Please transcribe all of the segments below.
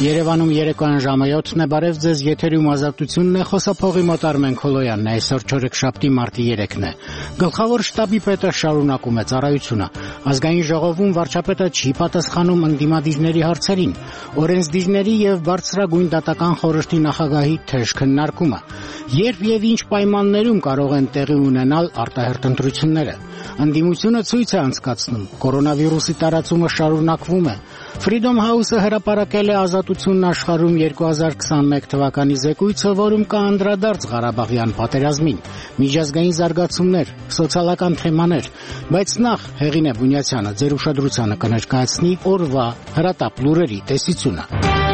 Երևանում երեկոյան ժամը 7-ն է, բարև ձեզ, եթերում ազատությունն է, խոսափողի մոտ Արմեն Քոլոյանն է, այսօր չորեքշաբթի մարտի 3-ն է։ Գլխավոր շտաբի պետը շարունակում է ծառայությունը։ Ազգային ժողովում վարչապետը չի պատասխանում ընդդիմադիրների հարցերին։ Օրենսդիրների եւ բարձրագույն դատական խորհրդի նախագահի թեժ քննարկումը։ Երբ եւ ինչ պայմաններում կարող են տեղի ունենալ արտահերթ ընտրությունները։ Ընդդիմությունը ցույց է անցկացնում, կորոնավիրուսի տարածումը շարունակվում է։ Freedom House-ը հրապարակել է ազատությունն աշխարհում 2021 թվականի զեկույցը, որում կա անդրադարձ Ղարաբաղյան պատերազմին, միջազգային զարգացումներ, սոցիալական թեմաներ, բայց նախ Հեղինե Բունյացյանը ձեր ուշադրությանը կներկայացնի օրվա հրատապ լուրերի տեսությունը։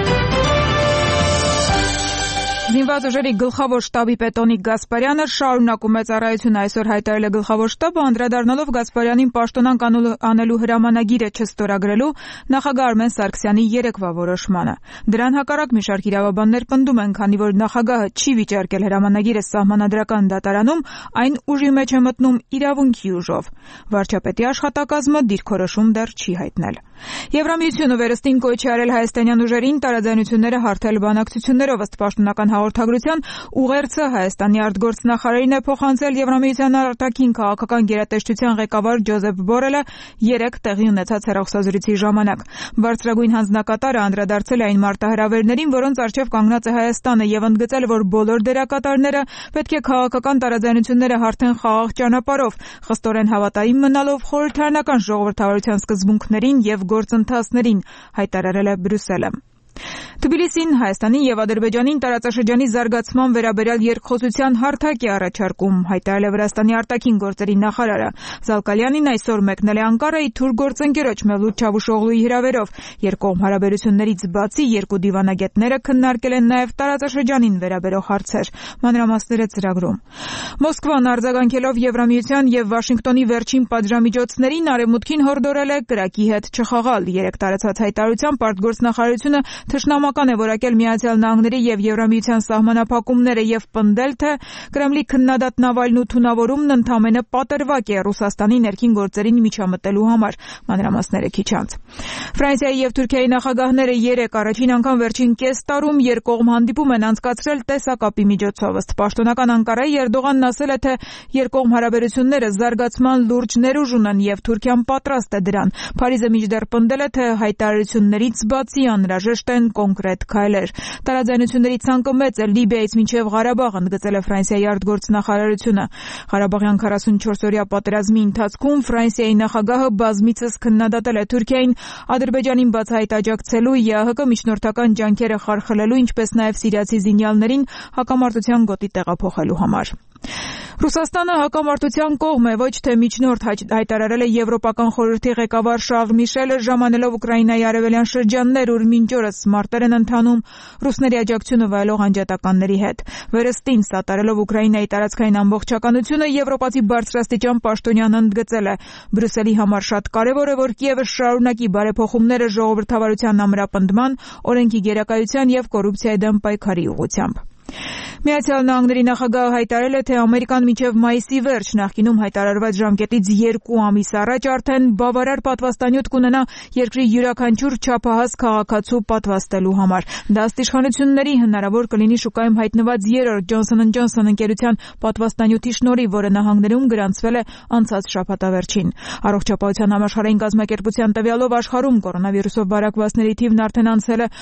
Զինված ուժերի գլխավոր շտաբի պետ Տոնիկ Գասպարյանը շարունակում է ծառայությունը, այսօր հայտարարել է գլխավոր շտաբը, անդրադառնալով Գասպարյանին պաշտոնանկ անելու հրամանագիրը չստորագրելու նախագահ Արմեն Սարգսյանի երեկվա որոշմանը։ Դրան հակառակ մի շարք իրավաբաններ պնդում են, քանի որ նախագահը չի վիճարկել հրամանագիրը սահմանադրական դատարանում, այն ուժի մեջ է մտնում իրավունքի ուժով։ Վարչապետի աշխատակազմը դիրքորոշում դեռ չի հայտնել։ Եվրամիությունը վերստին կոչ է արել հայաստանյան ուժերին տարաձայնությունները հարթել բանակցություններով, ըստ պաշտոնական հաղորդագրության ուղերձը Հայաստանի արտգործնախարարին է փոխանցել Եվրամիության արտաքին քաղաքական գերատեսչության ղեկավար Ջոզեփ Բորելը 3 տեղի ունեցած հեռախոսազրույցի ժամանակ։ Բարձրագույն հանձնակատարը անդրադարձել է այն մարտահրավերներին, որոնց առջև կանգնած է Հայաստանը, եւ ընդգծել, որ բոլոր դերակատարները պետք է քաղաքական տարաձայնությունները հարթեն խաղաղ ճանապարհով, խստորեն հավատարիմ մնալով խորհրդարանական ժողովրդավարության սկզբունքներին եւ գործընթացներին, հայտարարել է Բրյուսելը։ Թբիլիսին Հայաստանի եւ Ադրբեջանին տարածաշրջանի զարգացման վերաբերյալ երկխոսության հարթակ է առաջարկում, հայտարարել է Վրաստանի արտաքին գործերի նախարարը։ Զալկալյանին այսօր մեկնել է Անկարայի թուր գործընկերոջ Մևլութ Չավուշօղլուի հրավերով։ Երկկողմ հարաբերություններից բացի երկու դիվանագետները քննարկել են նաեւ տարածաշրջանին վերաբերող հարցեր։ Մանրամասները ծրագրում։ Մոսկվան արձագանքելով Եվրամիության եւ Վաշինգտոնի վերջին պատժամիջոցներին արևմուտքին հորդորել է կրակի հետ չխաղալ։ 3 տարածած հայտարարությամբ արտգործնախարարությունը թշնամական է որակել Միացյալ Նահանգների եւ Եվրամիության սահմանափակումները եւ պնդել, թե Կրեմլի քննադատ Նավալնու թունավորումն ընդամենը պատրվակ է Ռուսաստանի ներքին գործերին միջամտելու համար։ Մանրամասները քիչ անց։ Ֆրանսիայի եւ Թուրքիայի նախագահները 3 առաջին անգամ վերջին կես տարում երկկողմ հանդիպում են անցկացրել տեսակապի միջոցով, ըստ պաշտոնական Անկարայի Էրդողանն ասել է, թե երկկողմ հարաբերությունները զարգացման լուրջ ներուժ ունեն եւ Թուրքիան պատրաստ է դրան։ Փարիզը մինչդեռ պնդել է, թե հայտարարություններից բացի անհրաժեշտ են կոնկրետ քայլեր։ Տարաձայնությունների ցանկը մեծ է Լիբիայից մինչև Ղարաբաղ, ընդգծել է Ֆրանսիայի արտգործնախարարությունը։ Ղարաբաղյան 44-օրյա պատերազմի ընթացքում Ֆրանսիայի նախագահը բազմիցս քննադատել է Թուրքիային Ադրբեջանին բացահայտ աջակցելու, ԵԱՀԿ միջնորդական ջանքերը խարխլելու, ինչպես նաև սիրիացի զինյալներին հակամարտության գոտի տեղափոխելու համար։ Ռուսաստանը հակամարտության կողմ է, ոչ թե միջնորդ, հայտարարել է Եվրոպական խորհրդի ղեկավար Շարլ Միշելը, ժամանելով Ուկրաինայի արևելյան շրջաններ, ուր մինչ օրս մարտեր են ընթանում ռուսների աջակցությունը վայելող անջատականների հետ։ Վերստին սատարելով Ուկրաինայի տարածքային ամբողջականությունը, եվրոպացի բարձրաստիճան պաշտոնյան ընդգծել է. Բրյուսելի համար շատ կարևոր է, որ Կիևը շարունակի բարեփոխումները ժողովրդավարության ամրապնդման, օրենքի գերակայության եւ կոռուպցիայի դեմ պայքարի ուղղությամբ։ Միացյալ Նահանգների նախագահը հայտարարել է, թե Ամերիկան մինչև մայիսի վերջ նախկինում հայտարարված ժամկետից 2 ամիս առաջ արդեն բավարար պատվաստանյութ կունենա երկրի յուրաքանչյուր չափահաս քաղաքացու պատվաստելու համար։ Դա ըստ իշխանությունների հնարավոր կլինի շուկայում հայտնված 3-րդ Johnson & Johnson ընկերության պատվաստանյութի շնորհիվ, որը նահանգներում գրանցվել է անցած շաբաթավերջին։ Առողջապահության համաշխարհային կազմակերպության տվյալով աշխարհում կորոնավիրուսով վարակվածների թիվն արդեն անցել է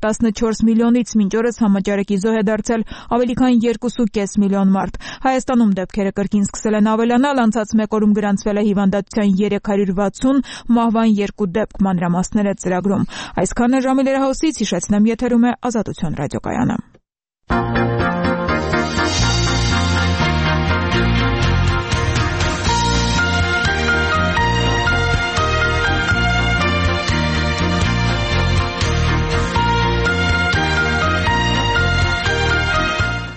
114 միլիոնից, մինչ օրս համաճարակի զոհ է դարձել ավելի քան 2.5 միլիոն մարդ։ Հայաստանում դեպքերը կրկին սկսել են ավելանալ, անցած մեկ օրում գրանցվել է հիվանդատության 360, մահվան 2 դեպք, մանրամասները ծրագրում։ Այսքանը ժամի լրահոսից, հիշեցնեմ, եթերում է Ազատություն ռադիոկայանը։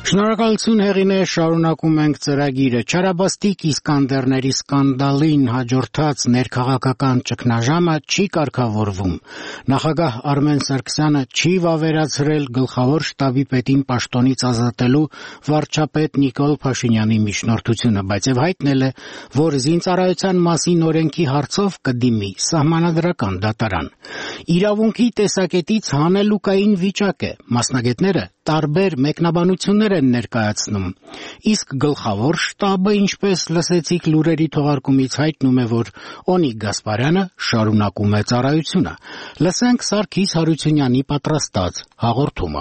Շնորհակալություն Հեղինե, շարունակում ենք ծրագիրը։ Չարաբաստիկ Իսկանդերների սկանդալին հաջորդած ներքաղաքական ճգնաժամը չի կարգավորվում։ Նախագահ Արմեն Սարգսյանը չի վավերացրել գլխավոր շտաբի պետին պաշտոնից ազատելու վարչապետ Նիկոլ Փաշինյանի միջնորդությունը, բայց եւ հայտնել է, որ զինծառայության մասին օրենքի հարցով կդիմի սահմանադրական դատարան։ Իրավունքի տեսակետից հանելուկային վիճակ է։ Մասնագետները տարբեր մեկնաբանություններ են ներկայացնում, իսկ գլխավոր շտաբը, ինչպես լսեցիք լուրերի թողարկումից, հայտնում է, որ Օնիկ Գասպարյանը շարունակում է ծառայությունը։ Լսենք Սարգիս Հարությունյանի պատրաստած հաղորդումը։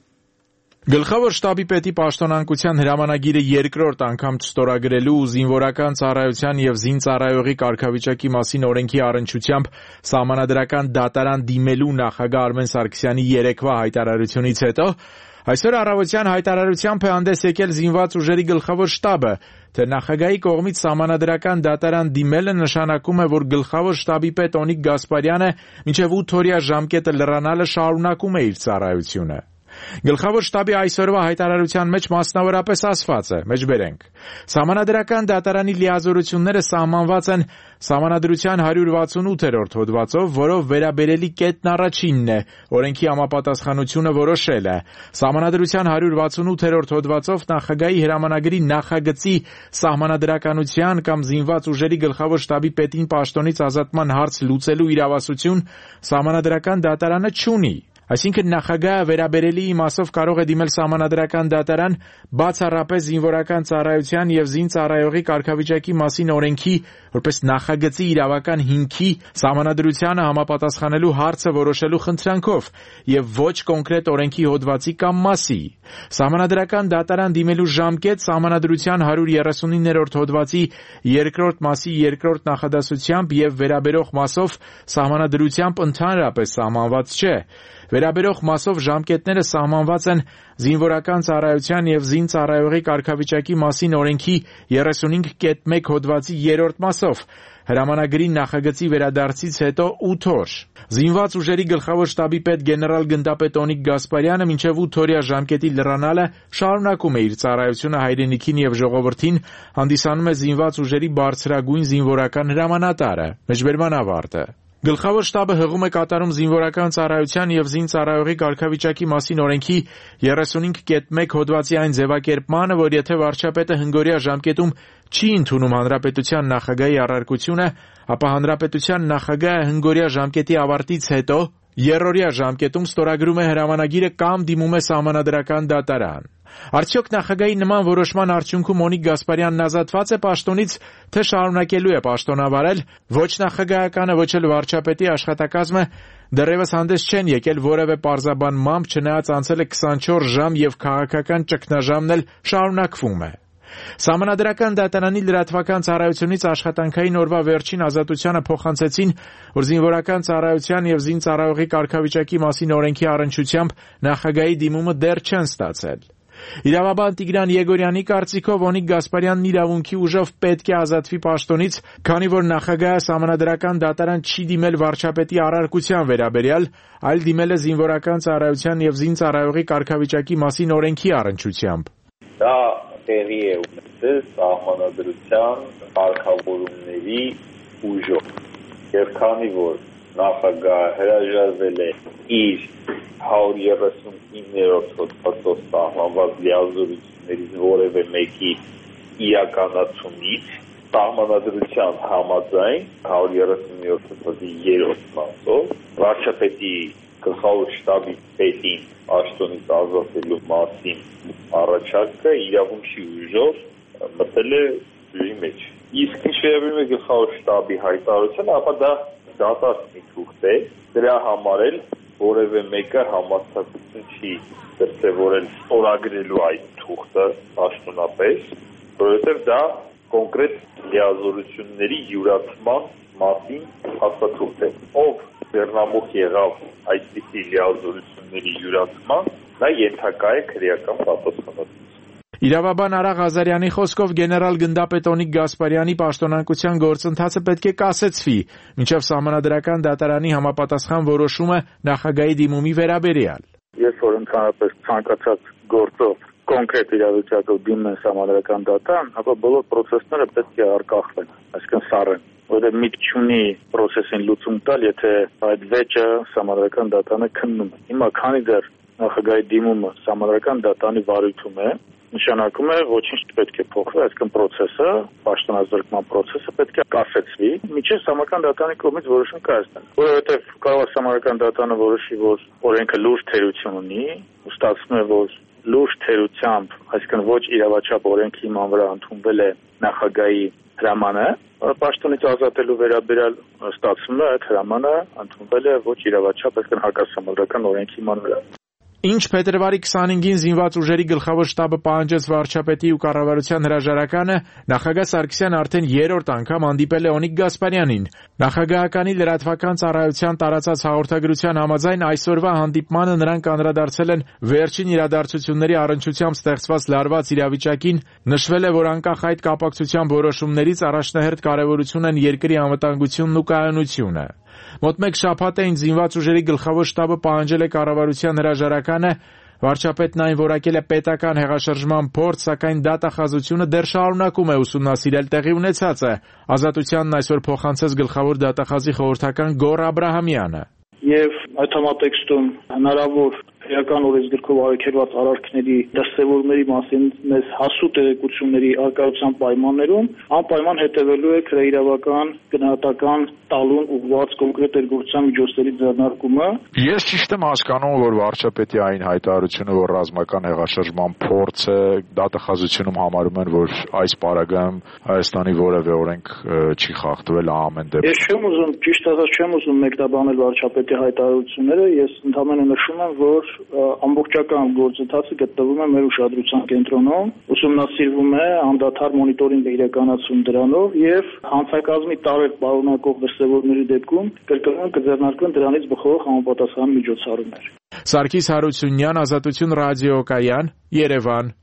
Գլխավոր շտաբի պետի պաշտոնանկության հրամանագիրը երկրորդ անգամ չստորագրելու ու զինվորական ծառայության եւ զինծառայողի կարգավիճակի մասին օրենքի առնչությամբ սահմանադրական դատարան դիմելու նախագահ Արմեն Սարգսյանի երեկվա հայտարարությունից հետո այսօր առավոտյան հայտարարությամբ է հանդես եկել զինված ուժերի գլխավոր շտաբը, թե նախագահի կողմից սահմանադրական դատարան դիմելը նշանակում է, որ գլխավոր շտաբի պետ Օնիկ Գասպարյանը մինչև 8 օրյա ժամկետը լրանալը շարունակում է իր ծառայությունը։ Գլխավոր շտաբի այսօրվա հայտարարության մեջ մասնավորապես ասված է. մեջբերենք. Սահմանադրական դատարանի լիազորությունները սահմանված են Սահմանադրության 168-րդ հոդվածով, որով վերաբերելի կետն առաջինն է, օրենքի համապատասխանությունը որոշել է։ Սահմանադրության 168-րդ հոդվածով նախագահի հրամանագրի նախագծի սահմանադրականության կամ զինված ուժերի գլխավոր շտաբի պետին պաշտոնից ազատման հարց լուծելու իրավասություն սահմանադրական դատարանը չունի։ Այսինքն նախագահը վերաբերելի իմաստով կարող է դիմել սահմանադրական դատարան բացառապես զինվորական ծառայության եւ զինծառայողի կարգավիճակի մասին օրենքի որպես նախագծի իրավական հիմքի սահմանադրությանը համապատասխանելու հարցը որոշելու խնդրանքով եւ ոչ կոնկրետ օրենքի հոդվածի կամ մասի։ Սահմանադրական դատարան դիմելու ժամկետ սահմանադրության 139-րդ հոդվածի երկրորդ մասի երկրորդ նախադասությամբ եւ վերաբերող մասով սահմանադրությամբ ընդհանրապես սահմանված չէ։ Վերաբերող մասով ժամկետները սահմանված են զինվորական ծառայության եւ զինծառայողի կարգավիճակի մասին օրենքի 35.1 հոդվածի 3-րդ մասով, հրամանագրի նախագծի վերադարձից հետո 8 օր։ Զինված ուժերի գլխավոր շտաբի պետ գեներալ գնդապետ Օնիկ Գասպարյանը մինչև 8 օրյա ժամկետի լրանալը շարունակում է իր ծառայությունը հայրենիքին եւ ժողովրդին, հանդիսանում է զինված ուժերի բարձրագույն զինվորական հրամանատարը։ Մեջբերման ավարտը։ Գլխավոր շտաբը հղում է կատարում զինվորական ծառայության եւ զինծառայողի կարգավիճակի մասին օրենքի 35.1 հոդվածի այն ձևակերպմանը, որ եթե վարչապետը հնգօրյա ժամկետում չի ընդունում հանրապետության նախագահի առարկությունը, ապա հանրապետության նախագահը հնգօրյա ժամկետի ավարտից հետո երրորդյա ժամկետում ստորագրում է հրամանագիրը կամ դիմում է սահմանադրական դատարան։ Արդյոք նախագահի նման որոշման արդյունքում Օնիկ Գասպարյանն ազատված է պաշտոնից, թե շարունակելու է պաշտոնավարել, ոչ նախագահականը, ոչ էլ վարչապետի աշխատակազմը դեռևս հանդես չեն եկել որևէ պարզաբանմամբ, չնայած անցել է 24 ժամ եւ քաղաքական ճգնաժամն էլ շարունակվում է։ Սահմանադրական դատարանի լրատվական ծառայությունից աշխատանքային օրվա վերջին ազատությանը փոխանցեցին, որ զինվորական ծառայության եւ զինծառայողի կարգավիճակի մասին օրենքի առնչությամբ նախագահի դիմումը դեռ չեն ստացել։ Իրավաբան Տիգրան Եգորյանի կարծիքով Օնիկ Գասպարյանն իրավունքի ուժով պետք է ազատվի պաշտոնից, քանի որ նախագահը սահմանադրական դատարան չի դիմել վարչապետի առարկության վերաբերյալ, այլ դիմել է զինվորական ծառայության եւ զինծառայողի կարգավիճակի մասին օրենքի առնչությամբ։ Դա տեղի է ունեցել սահմանադրության կարգավորումների ուժով, եւ քանի որ նախագահը հրաժարվել է իր 139-րդ հոդվածով սահմանված լիազորություններից որևէ մեկի իրականացումից, սահմանադրության համաձայն 137-րդ հոդվածի 3-րդ մասով վարչապետի գլխավոր շտաբի պետին պաշտոնից ազատելու մասին առաջարկը իրավունքի ուժով մտել է ուժի մեջ։ Իսկ ինչ վերաբերում է գլխավոր շտաբի հայտարարությանը, ապա դա դատարկ մի թուղթ է, դրա համար էլ որևէ մեկը համարձակություն չի դրսևորել ստորագրելու այդ թուղթը պաշտոնապես, որովհետև դա կոնկրետ լիազորությունների յուրացման մասին հաստատություն է։ Ով ձեռնամուխ եղավ այդպիսի լիազորությունների յուրացման, նա ենթակա է քրեական պատասխանատվության։ Իրավաբան Արա Ղազարյանի խոսքով գեներալ գնդապետ Օնիկ Գասպարյանի պաշտոնանկության գործընթացը պետք է կասեցվի, մինչև սահմանադրական դատարանի համապատասխան որոշումը նախագահի դիմումի վերաբերյալ։ Ես որ ընդհանրապես ցանկացած գործով կոնկրետ իրավիճակով դիմում են համանդրական դատան, ապա բոլոր process-ները պետք է արկախվեն, այսինքն սառեն, որովհետև միտք չունի process-ին լուծում տալ, եթե այդ վեճը համանդրական դատանը քննում է։ Հիմա քանի դեռ նախագահի դիմումը համանդրական դատանի վարույթում է, նշանակում է ոչինչ չպետք է փոխվի, այսինքն process-ը, պաշտոնազրկման process-ը պետք է կասեցվի, մինչև համանդրական դատանի կողմից որոշում կայացնեն, որովհետև կարող է համանդրական դատանը որոշի, որ օրենքը լուրջ թերություն ունի, ու ստացվում է, որ լուրջ թերությամբ, այսինքն ոչ իրավաչափ օրենքի հիման վրա ընդունվել է նախագահի հրամանը, պաշտոնից ազատելու վերաբերյալ ստացվում է այդ հրամանը ընդունվել է ոչ իրավաչափ, այսինքն հակասահմանադրական օրենքի հիման վրա։ Ինչ փետրվարի 25-ին զինված ուժերի գլխավոր շտաբը պահանջեց վարչապետի ու կառավարության հրաժարականը, նախագահ Սարգսյանը արդեն երրորդ անգամ հանդիպել է Օնիկ Գասպարյանին։ Նախագահականի լրատվական ծառայության տարածած հաղորդագրության համաձայն այսօրվա հանդիպմանը նրանք անդրադարձել են վերջին իրադարձությունների առնչությամբ ստեղծված լարված իրավիճակին, նշվել է, որ անկախ այդ կապակցությամբ որոշումներից առաջնահերթ կարևորություն են երկրի անվտանգությունն ու կայունությունը։ Մոտ մեկ շաբաթ է ինչ զինված ուժերի գլխավոր շտաբը պահանջել է կառավարության հրաժարականը, վարչապետն այն որակել է պետական հեղաշրջման փորձ, սակայն դատախազությունը դեռ շարունակում է ուսումնասիրել տեղի ունեցածը։ Ազատությանն այսօր փոխանցեց գլխավոր դատախազի խորհրդական Գոռ Աբրահամյանը։ Եվ այդ համատեքստում հնարավոր քրեական օրենսգրքով արգելված արարքների դրսևորումների մասին մեզ հասու տեղեկությունների արկայության պայմաններում անպայման հետևելու է քրեիրավական գնահատական տալուն ուղղված կոնկրետ երկրության միջոցների ձեռնարկումը։ Ես ճիշտ եմ հասկանում, որ վարչապետի այն հայտարարությունը, որ ռազմական հեղաշրջման փորձ է, դատախազությունում համարում են, որ այս պարագայում Հայաստանի որևէ օրենք չի խախտվել ամեն դեպքում։ Ես չեմ ուզում, ճիշտ ասած չեմ ուզում մեկնաբանել վարչապետի հայտարարությունները, ես ընդհանրապես նշում եմ, որ ամբողջական գործընթացը գտնվում է մեր ուշադրության կենտրոնում, ուսումնասիրվում է, անդադար մոնիտորինգ է իրականացում դրանով եւ հանցակազմի տարեր պարունակող դրսևորումների դեպքում կրկնում կձեռնարկվեն դրանից բխող համապատասխան միջոցառումներ։ Սարգիս Հարությունյան, Ազատություն ռադիոկայան, Երևան։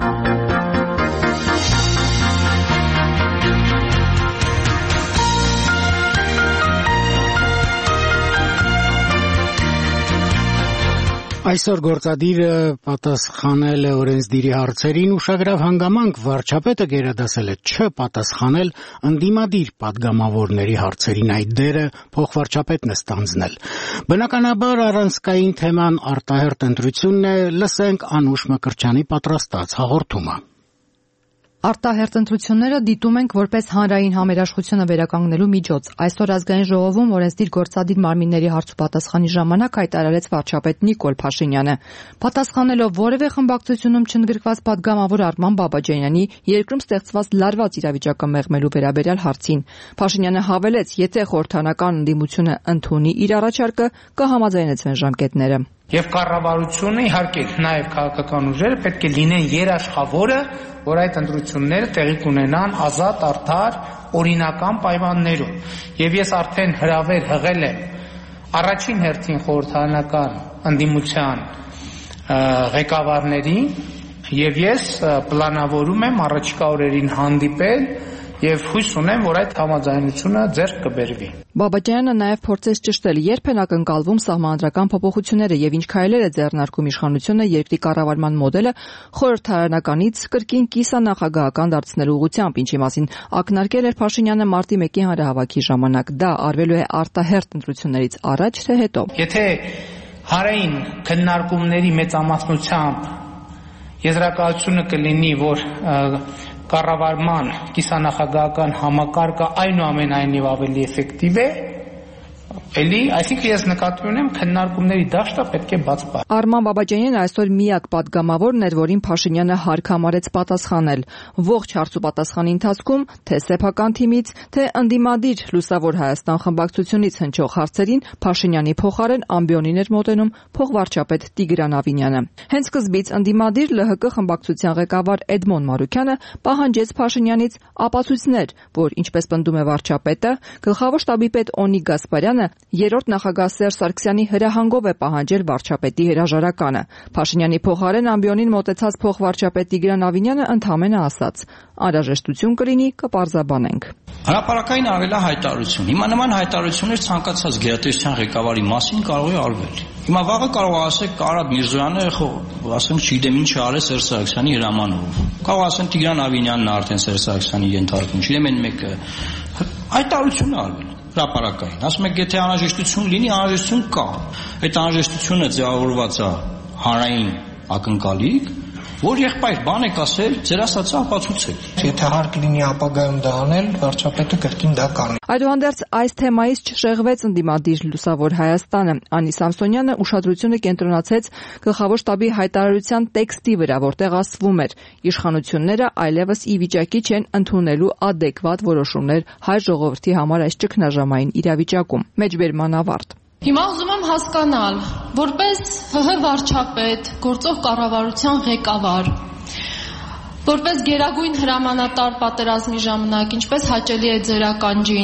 Այսօր գործադիրը պատասխանել է օրենսդիրի հարցերին, ուշագրավ հանգամանք վարչապետը գերադասել է չպատասխանել ընդդիմադիր պատգամավորների հարցերին, այդ դերը փոխվարչապետն է ստանձնել։ Բնականաբար առանցքային թեման արտահերթ ընտրությունն է, լսենք Անուշ Մկրտչյանի պատրաստած հաղորդումը։ Արտահերթ ընտրությունները դիտում ենք որպես հանրային համերաշխությունը վերականգնելու միջոց։ Այսօր ազգային ժողովում օրենսդիր գործադիր մարմինների հարց ու պատասխանի ժամանակ հայտարարեց վարչապետ Նիկոլ Փաշինյանը։ Պատասխանելով որևէ խմբակցությունում չընդգրկված պատգամավոր Արման Բաբաջանյանի երկրում ստեղծված լարված իրավիճակը մեղմելու վերաբերյալ հարցին, Փաշինյանը հավելեց, եթե խորհրդանական ընդդիմությունը ընդունի իր առաջարկը, կհամաձայնեցվեն ժամկետները։ Եվ կառավարությունը, իհարկե, նաև քաղաքական ուժերը պետք է լինեն երաշխավորը, որ այդ ընտրությունները տեղի կունենան ազատ, արդար, օրինական պայմաններում։ Եվ ես արդեն հրավեր հղել եմ առաջին հերթին խորհրդարանական ընդդիմության ղեկավարներին, եւ ես պլանավորում եմ առաջիկա օրերին հանդիպել եւ հույս ունեմ, որ այդ համաձայնությունը ձեռք կբերվի։ Բաբաջյանը նաև փորձեց ճշտել, երբ են ակնկալվում սահմանադրական փոփոխությունները եւ ինչ քայլեր է ձեռնարկում իշխանությունը երկրի կառավարման մոդելը խորհրդարանականից կրկին կիսանախագահական դարձնելու ուղղությամբ, ինչի մասին ակնարկել էր Փաշինյանը մարտի 1-ի հանրահավաքի ժամանակ։ Դա արվելու է արտահերթ ընտրություններից առաջ թե հետո։ Եթե հարային քննարկումների մեծամասնությամբ եզրակացությունը կլինի, որ կառավարման կիսանախագահական համակարգը այնուամենայնիվ ավելի էֆեկտիվ է, այսինքն ես նկատի ունեմ քննարկումների դաշտը պետք է բաց պահել։ Արման Բաբաջանյանը այսօր միակ պատգամավորն էր, որին Փաշինյանը հարկամարեց պատասխանել։ Ողջ հարց ու պատասխանի ընթացքում թե սեփական թիմից, թե ընդդիմադիր Լուսավոր Հայաստան խմբակցությունից հնչող հարցերին Փաշինյանի փոխարեն ամբիոնին էր մոտենում փոխվարչապետ Տիգրան Ավինյանը։ Հենց սկզբից ընդդիմադիր ԼՀԿ խմբակցության ղեկավար Էդմոն Մարուկյանը պահանջեց Փաշինյանից ապացույցներ, որ ինչպես պնդում է վարչապետը, գլխավոր շտաբի պետ Օնիկ Գասպարյանը երրորդ նախագահ Սերժ Սարգսյանի հրահանգով է պահանջել վարչապետի հրաժարականը։ Փաշինյանի փոխարեն ամբիոնին մոտեցած փոխվարչապետ Տիգրան Ավինյանը ընդհանրապես ասաց. «Անհրաժեշտություն կլինի, կպարզաբանենք»։ Հրապարակային արել է հայտարարություն։ Հիմա նման հայտարարություններ ցանկացած գերատեսչության ղեկավարի մասին կարող է արվել։ Հիմա վաղը կարող ասեք Կարատ Միրզոյանը, ասեմ, չգիտեմ ինչ արել Սերժ Սարգսյանի հրամանով։ Կարող ասեմ Տիգրան Ավինյանն արդեն Սերժ Սարգսյանի ենթարկում, չգիտեմ այն մեկը։ Հայտարարություն է արվել հրապարակային։ Ասում եք, եթե անհրաժեշտություն լինի, անհրաժեշտություն կա։ Այդ անհրաժեշտությունը ձևավորված է հանրային ակնկալիք, որ եղբայր բան եք ասել, ձեր ասածը ապացուցեք։ Եթե հարկ լինի ապագայում դա անել, վարչապետը կրկին դա կանի։ Այդուհանդերձ այս թեմայից չշեղվեց ընդդիմադիր Լուսավոր Հայաստանը։ Անի Սամսոնյանը ուշադրությունը կենտրոնացրեց գլխավոր շտաբի հայտարարության տեքստի վրա, որտեղ ասվում էր. իշխանությունները այլևս ի վիճակի չեն ընդունելու adekvat որոշումներ հայ ժողովրդի համար այս ճգնաժամային իրավիճակում։ Մեջբերման ավարտ։ Հիմա ուզում եմ հասկանալ, որպես ՀՀ վարչապետ, գործող կառավարության ղեկավար, որպես գերագույն հրամանատար պատերազմի ժամանակ, ինչպես հաճելի է ձեր ականջին,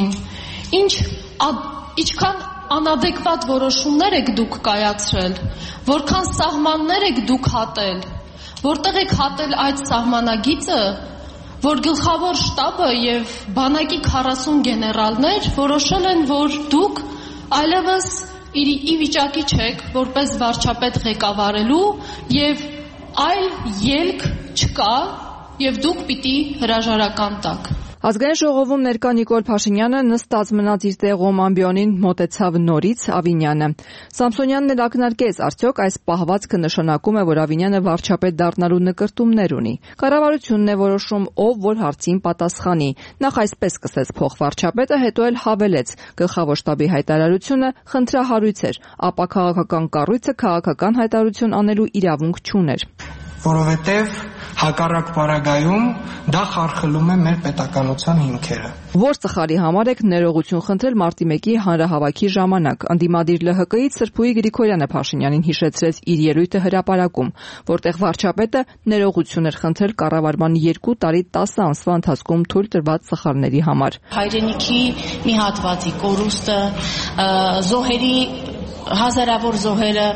ինչքան անադեկվատ որոշումներ եք դուք կայացրել, որքան սահմաններ եք դուք հատել, որտեղ եք հատել այդ սահմանագիծը, որ գլխավոր շտաբը եւ բանակի 40 գեներալներ որոշել են, որ դուք այլևս ի վիճակի չեք որպես վարչապետ ղեկավարելու եւ այլ ելք չկա եւ դուք պիտի հրաժարական տաք։ Ազգային ժողովում ներկա Նիկոլ Փաշինյանը նստած մնաց իր տեղում ամբիոնին մոտեցավ նորից Ավինյանը։ Սամսոնյանն էլ ակնարկեց, արդյոք այս պահվածքը նշանակում է, որ Ավինյանը վարչապետ դառնալու նկրտումներ ունի։ Կառավարությունն է որոշում, ով որ հարցին պատասխանի։ Նախ այսպես սկսեց փոխվարչապետը, հետո էլ հավելեց. գլխավոր շտաբի հայտարարությունը խնդրահարույց էր, ապա քաղաքական կառույցը քաղաքական հայտարարություն անելու իրավունք չուներ։ Որովհետև հակառակ պարագայում դա խարխլում է մեր պետականության հիմքերը։ Որ ծխալի համար եք ներողություն խնդրել մարտի 1-ի հանրահավաքի ժամանակ։ Ընդդիմադիր ԼՀԿ-ից Սրփուհի Գրիգորյանը Փաշինյանին հիշեցրեց իր ելույթը հրապարակում, որտեղ վարչապետը ներողություն էր խնդրել կառավարման 2 տարի 10 ամսվա ընթացքում թույլ տրված սխալների համար։ Հայրենիքի մի հատվածի կորուստը, զոհերի հազարավոր զոհերը,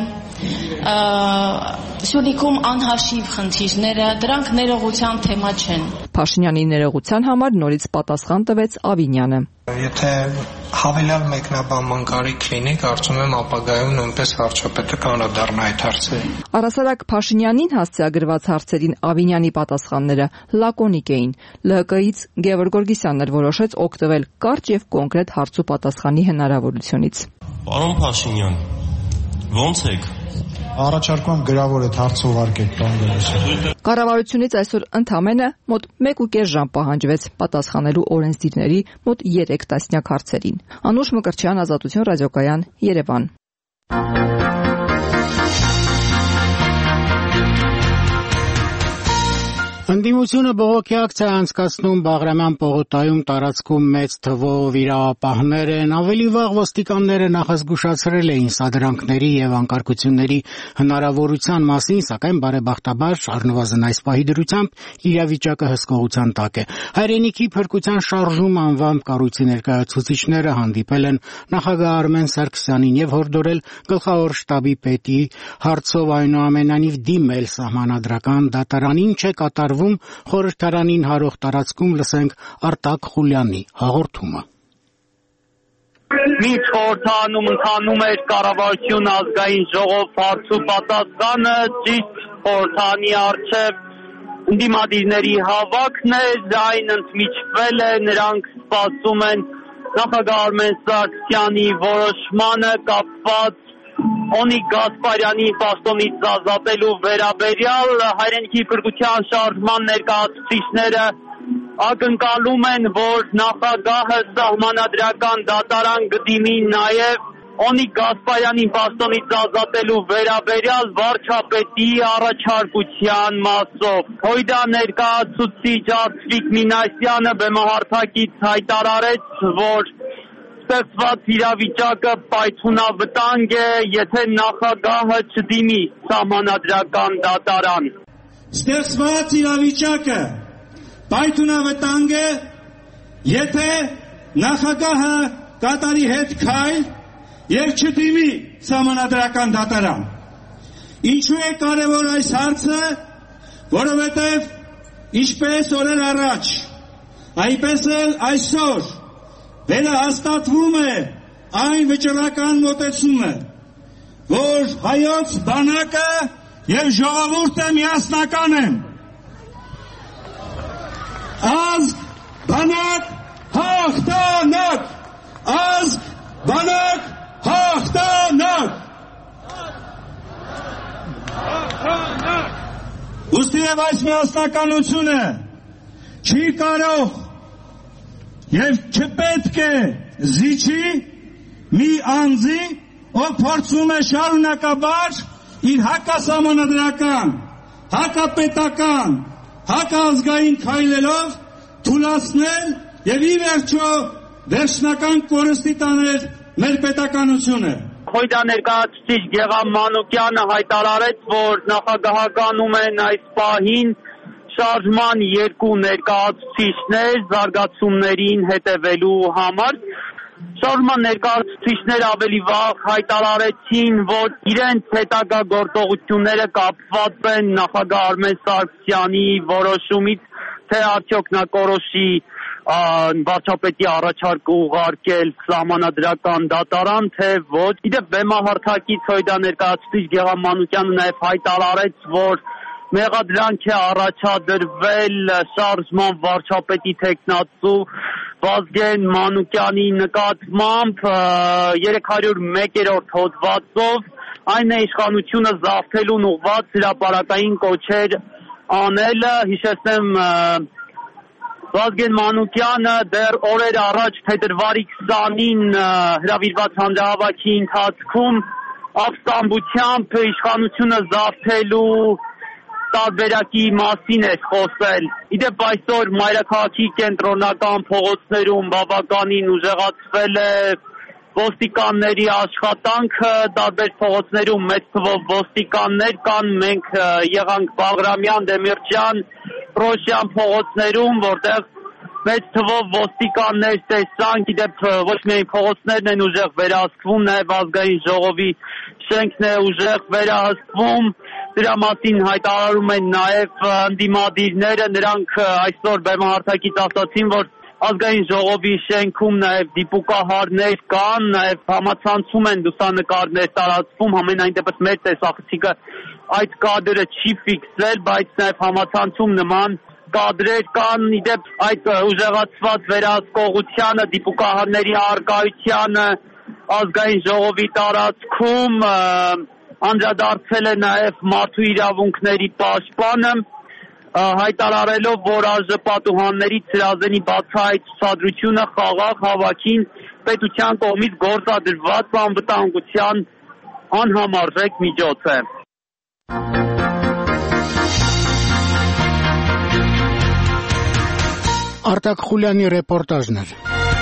Սյունիքում անհաշիվ խնդիրները, դրանք ներողության թեմա չեն։ Փաշինյանի ներողության համար նորից պատասխան տվեց Ավինյանը։ Եթե հավելյալ մեկնաբանման կարիք լինի, կարծում եմ ապագայում նույնպես վարչապետը կանրադառնա այդ հարցերին։ Առհասարակ Փաշինյանին հասցեագրված հարցերին Ավինյանի պատասխանները լակոնիկ էին։ ԼՀԿ-ից Գևորգ Գորգիսյանն էր որոշեց օգտվել կարճ եւ կոնկրետ հարց ու պատասխանի հնարավորությունից։ Պարոն Փաշինյան, ո՞նց եք։ Առաջարկում գրավոր այդ հարցը ուղարկեք պարոն Գորգիսյան։ Կառավարությունից այսօր ընդամենը մոտ 1.5 ժամ պահանջվեց պատասխանելու օրենսդիրների մոտ 3 տասնյակ հարցերին։ Անուշ Մկրտչյան, Ազատություն ռադիոկայան, Երևան։ Ընդդիմությունը բողոքի ակցիա անցկացնում Բաղրամյան պողոտայում տարածքում մեծ թվով իրավապահներ են, ավելի վաղ ոստիկանները նախազգուշացրել էին սադրանքների եւ անկարգությունների հնարավորության մասին, սակայն բարեբախտաբար առնվազն այս պահի դրությամբ իրավիճակը հսկողության տակ է։ Հայրենիքի փրկության շարժում անվամբ կառույցի ներկայացուցիչները հանդիպել են նախագահ Արմեն Սարգսյանին եւ հորդորել գլխավոր շտաբի պետի հարցով այնուամենայնիվ դիմել սահմանադրական դատարանին չէ կատարվում խորհրդարանին հարող տարածքում լսենք Արտակ Խուլյանի հաղորդումը։ Մինչ խորհրդարանում ընթանում էր կառավարություն ազգային ժողով հարց ու պատասխանը, ճիշտ խորհրդարանի առջև ընդդիմադիրների հավաքն էր, այն ընդմիջվել է, նրանք սպասում են նախագահ Արմեն Սարգսյանի որոշմանը կապված Օնիկ Գասպարյանի պաշտոնից ազատելու վերաբերյալ հայրենիքի փրկության շարժման ներկայացուցիչները ակնկալում են, որ նախագահը սահմանադրական դատարան կդիմի նաև Օնիկ Գասպարյանի պաշտոնից ազատելու վերաբերյալ վարչապետի առաջարկության մասով։ Հույդա ներկայացուցիչ Արծվիկ Մինասյանը բեմահարթակից հայտարարեց, որ ստեղծված իրավիճակը պայթունավտանգ է, եթե նախագահը չդիմի սահմանադրական դատարան։ Ստեղծված իրավիճակը պայթունավտանգ է, եթե նախագահը կատարի հետ քայլ եւ չդիմի սահմանադրական դատարան։ Ինչու է կարևոր այս հարցը, որովհետեւ ինչպես օրեր առաջ, այնպես էլ այսօր վերահաստատվում է այն վճռական մոտեցումը, որ որ հայոց բանակը եւ ժողովուրդը միասնական են։ Ազգ, բանակ, հաղթանակ, ազգ, բանակ, հաղթանակ։ Ուստի եւ այս միասնականությունը չի կարող եւ չպետք է զիջի մի անձի, ով փորձում է շարունակաբար իր հակասահմանադրական, հակապետական, հակազգային քայլերով թուլացնել եւ ի վերջո վերջնական կորստի տանել մեր պետականությունը։ Խոյդա ներկայացուցիչ Գեղամ Մանուկյանը հայտարարեց, որ նախագահականում են այս պահին շարժման երկու ներկայացուցիչներ զարգացումներին հետևելու համար։ Շարժման ներկայացուցիչները ավելի վաղ հայտարարեցին, որ իրենց հետագա գործողությունները կապված են նախագահ Արմեն Սարգսյանի որոշումից, թե արդյոք նա կորոշի վարչապետի առաջարկը ուղարկել սահմանադրական դատարան, թե ոչ։ Իդեպ բեմահարթակից Հույդա ներկայացուցիչ Գեղամ Մանուկյանը նաև հայտարարեց, որ մեղադրանք է առաջադրվել շարժման վարչապետի թեկնածու Վազգեն Մանուկյանի նկատմամբ 301-րդ հոդվածով, այն է իշխանությունը զավթելուն ուղղված հրապարակային կոչեր անելը։ Հիշեցնեմ, Վազգեն Մանուկյանը դեռ օրեր առաջ փետրվարի 20-ին հրավիրված հանրահավաքի ընթացքում ապստամբությամբ իշխանությունը զավթելու տարբերակի մասին է խոսել։ Իդեպ այսօր մայրաքաղաքի կենտրոնական փողոցներում բավականին ուժեղացվել է ոստիկանների աշխատանքը, տարբեր փողոցներում մեծ թվով ոստիկաններ կան, մենք եղանք Բաղրամյան, Դեմիրճյան, Պրոշյան փողոցներում, որտեղ մեծ թվով ոստիկաններ տեսանք, իդեպ ոչ միայն փողոցներն են ուժեղ վերահսկվում, նաև ազգային ժողովի շենքն է ուժեղ վերահսկվում, դրա մասին հայտարարում են նաև ընդդիմադիրները, նրանք այսօր բեմահարթակից ասացին, որ ազգային ժողովի շենքում նաև դիպուկահարներ կան, նաև համացանցում են լուսանկարներ տարածվում, համենայն դեպս մեր տեսախցիկը այդ կադրը չի ֆիքսել, բայց նաև համացանցում նման կադրեր կան, իդեպ այդ ուժեղացված վերահսկողությանը, դիպուկահարների առկայությանը ազգային ժողովի տարածքում անդրադարձել է նաև մարդու իրավունքների պաշտպանը, հայտարարելով, որ ԱԺ հրազենի բացահայտ ցուցադրությունը խաղաղ հավաքին պետության կողմից գործադրված անվտանգության անհամարժեք միջոց է։ Արտակ Խուլյանի ռեպորտաժն էր։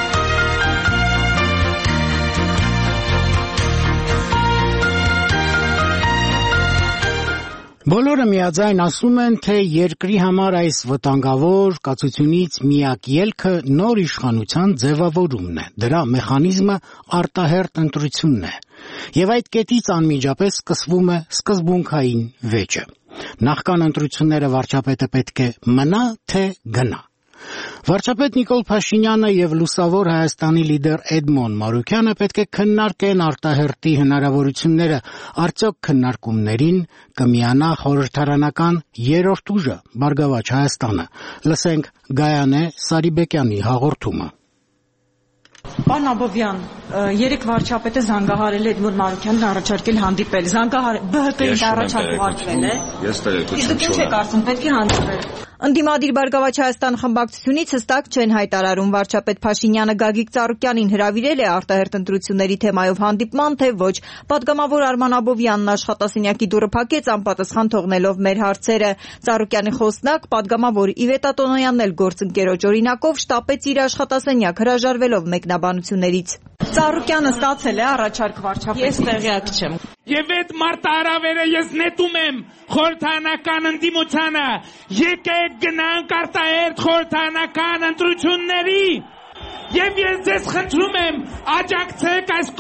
Բոլորը միաձայն ասում են, թե երկրի համար այս վտանգավոր կացությունից միակ ելքը նոր իշխանության ձևավորումն է, դրա մեխանիզմը արտահերթ ընտրությունն է, եւ այդ կետից անմիջապես սկսվում է սկզբունքային վեճը։ Նախքան ընտրությունները վարչապետը պետք է մնա, թե գնա։ Վարչապետ Նիկոլ Փաշինյանը եւ լուսավոր Հայաստանի լիդեր Էդմոն Մարուկյանը պետք է քննարկեն արտահերթի հնարավորությունները, արդյոք քննարկումներին կմիանա խորհրդարանական երրորդ ուժը, Բարգավաճ Հայաստանը։ Լսենք Գայանե Սարիբեկյանի հաղորդումը։ Պարոն Աբովյան, երեք վարչապետը զանգահարել է Էդմոն Մարուկյանին առաջարկել հանդիպել։ ԲՀԿ-ին առաջարկ ուղարկվել է։ Ես տեղեկություն չունեմ։ Ինչ եք կարծում, պետք է հանդիպել։ Ընդդիմադիր Բարգավաճ Հայաստան խմբակցությունից հստակ չեն հայտարարում վարչապետ Փաշինյանը Գագիկ Ծառուկյանին հրավիրել է արտահերթ ընտրությունների թեմայով հանդիպման, թե ոչ։ Պատգամավոր Արման Աբովյանն աշխատասենյակի դուռը փակեց անպատասխան թողնելով մեր հարցերը։ Ծառուկյանի խոսնակ պատգամավոր Իվետա Տոնոյանն էլ գործընկերոջ օրինակով շտապեց իր աշխատասենյակ հրաժարվելով մեկնաբանություններից։ Ծառուկյանը ստացել է առաջարկ վարչապետի։ Ես տեղյակ չեմ։ Եվ այդ մարտահրավերը ես նետում եմ խորհրդարանական ընդդիմությանը, եկեք գնանք արտահերթ խորհրդարանական ընտրությունների, Եվ ես ձեզ խնդրում եմ, աջակցեք այս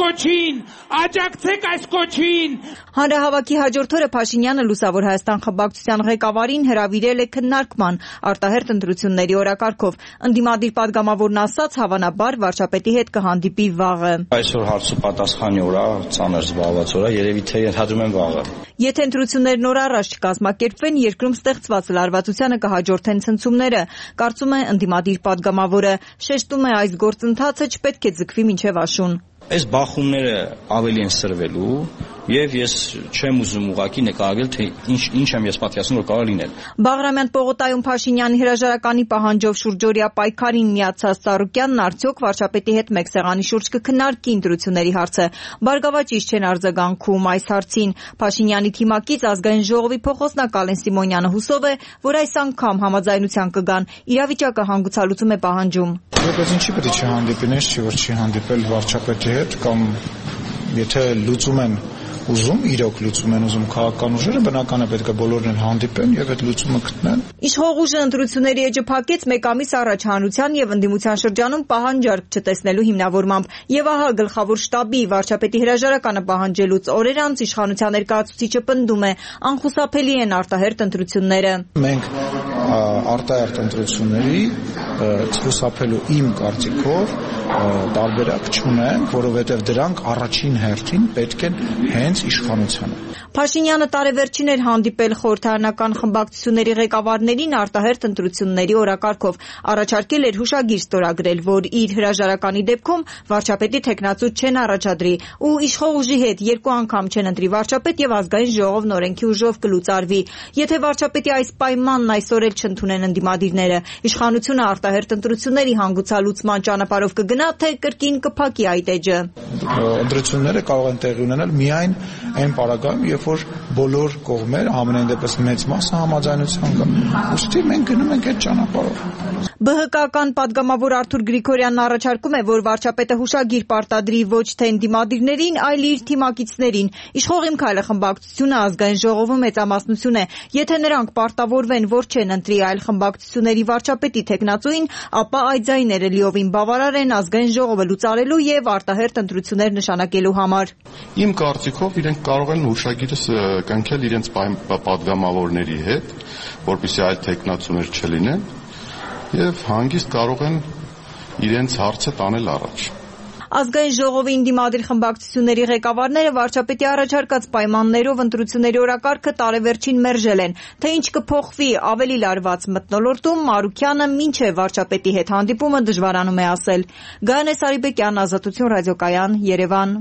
կոչին։ Հանրահավաքի հաջորդ օրը Փաշինյանը Լուսավոր Հայաստան խմբակցության ղեկավարին հրավիրել է քննարկման արտահերթ ընտրությունների օրակարգով։ Ընդդիմադիր падգամավորն ասաց, հավանաբար վարչապետի հետ կհանդիպի վաղը։ Այսօր հարց ու պատասխանի օր է, ծանր զբաղված օր է, երևի թե ենթադրում եմ վաղը։ Եթե ընտրություններն օր առաջ չկազմակերպվեն, երկրում ստեղծված լարվածությանը կհաջորդեն ցնցումները, կարծում է ընդդիմադիր падգամավորը, շեշտում է այս գործընթացը չպետք է ձգվի մինչև աշուն։ Այս բախումները ավելի են սրվելու եւ ես չեմ ուզում ուղղակի նկարագրել թե ինչ եմ ես պատկերացնում որ կարող լինել։ Բաղրամյան պողոտայում Փաշինյանի հրաժարականի պահանջով շուրջօրյա պայքարին միացած Ծառուկյանն արդյոք վարչապետի հետ մեկ սեղանի շուրջ կքննարկի ընտրությունների հարցը։ Բարգավաճիչ չեն արձագանքում այս հարցին։ Փաշինյանի թիմակից ազգային ժողովի փոխոսնակ Ալեն Սիմոնյանը հուսով է, որ այս անգամ համաձայնության կգան։ Իրավիճակը հանգուցալուծում է պահանջում։ Բայց ինչի պետք է հանդիպինես, չի որ չի հանդիպել վարչապետի հետ կամ եթե լուծում են իրոք լուծում են ուզում քաղաքական ուժերը, բնական է պետք է բոլորն հանդիպեն եւ այդ լուծումը գտնեն։ Իշխող ուժը ընտրությունների էջը փակեց մեկ ամիս առաջ հանրության եւ ընդդիմության շրջանում պահանջարկ չտեսնելու հիմնավորմամբ։ Եվ ահա գլխավոր շտաբի վարչապետի հրաժարականը պահանջելուց օրեր անց իշխանության ներկայացուցիչը պնդում է, անխուսափելի են արտահերթ ընտրությունները։ Մենք արտահերթ ընտրությունների խուսափելու իմ կարծիքով տարբերակ չունենք, որովհետև դրանք առաջին հերթին պետք են հենց իշխանությանը։ Փաշինյանը տարեվերջին էր հանդիպել խորհրդարանական խմբակցությունների ղեկավարներին արտահերթ ընտրությունների օրակարգով, առաջարկել էր հուշագիր ստորագրել, որ իր հրաժարականի դեպքում վարչապետի թեկնածու չեն առաջադրի ու իշխող ուժի հետ երկու անգամ չեն ընտրի վարչապետ եւ ազգային ժողովն օրենքի ուժով կլուծարվի։ Եթե վարչապետի այս պայմանն այսօր էլ չընդունեն ընդդիմադիրները, իշխանությունը արտահերթ ընտրությունների հանգուցալուծման ճանապարհով կգնա, թե կրկին կփակի այդ էջը։ Ընտրությունները կարող են տեղի ունենալ միայն այն պարագայում, երբ որ բոլոր կողմերը, համենայն դեպս մեծ մասը համաձայնության կա։ Ուստի մենք գնում ենք այդ ճանապարհով։ ԲՀԿ-ական падգամավոր Արթուր Գրիգորյանն առաջարկում է, որ վարչապետը հուշագիր պարտադրի ոչ թե ընդդիմադիրներին, այլ իր թիմակիցներին։ Իշխող Իմ քայլը խմբակցությունը ազգային ժողովում մեծամասնություն է։ Եթե նրանք պարտավորվեն, որ չեն ընտրի այլ խմբակցությունների վարչապետի թեկնածուին, ապա այդ ձայները լիովին բավարար են ազգային ժողովը լուծարելու եւ արտահերթ ընտրություններ նշանակելու համար։ Իմ կարծիքով իրենք կարող են հուշագիրը կնքել իրենց падգամավորների հետ, որպեսզի այլ թեկնածուներ չլինեն եւ հանգիստ կարող են իրենց հարցը տանել առաջ։ Ազգային ժողովի ընդդիմադիր խմբակցությունների ղեկավարները վարչապետի առաջարկած պայմաններով ընտրությունների օրակարգը տարեվերջին մերժել են, թե ինչ կփոխվի ավելի լարված մթնոլորտում Մարուքյանը մինչև վարչապետի հետ հանդիպումը դժվարանում է ասել։ Գայանե Սարիբեկյան, Ազատություն ռադիոկայան, Երևան։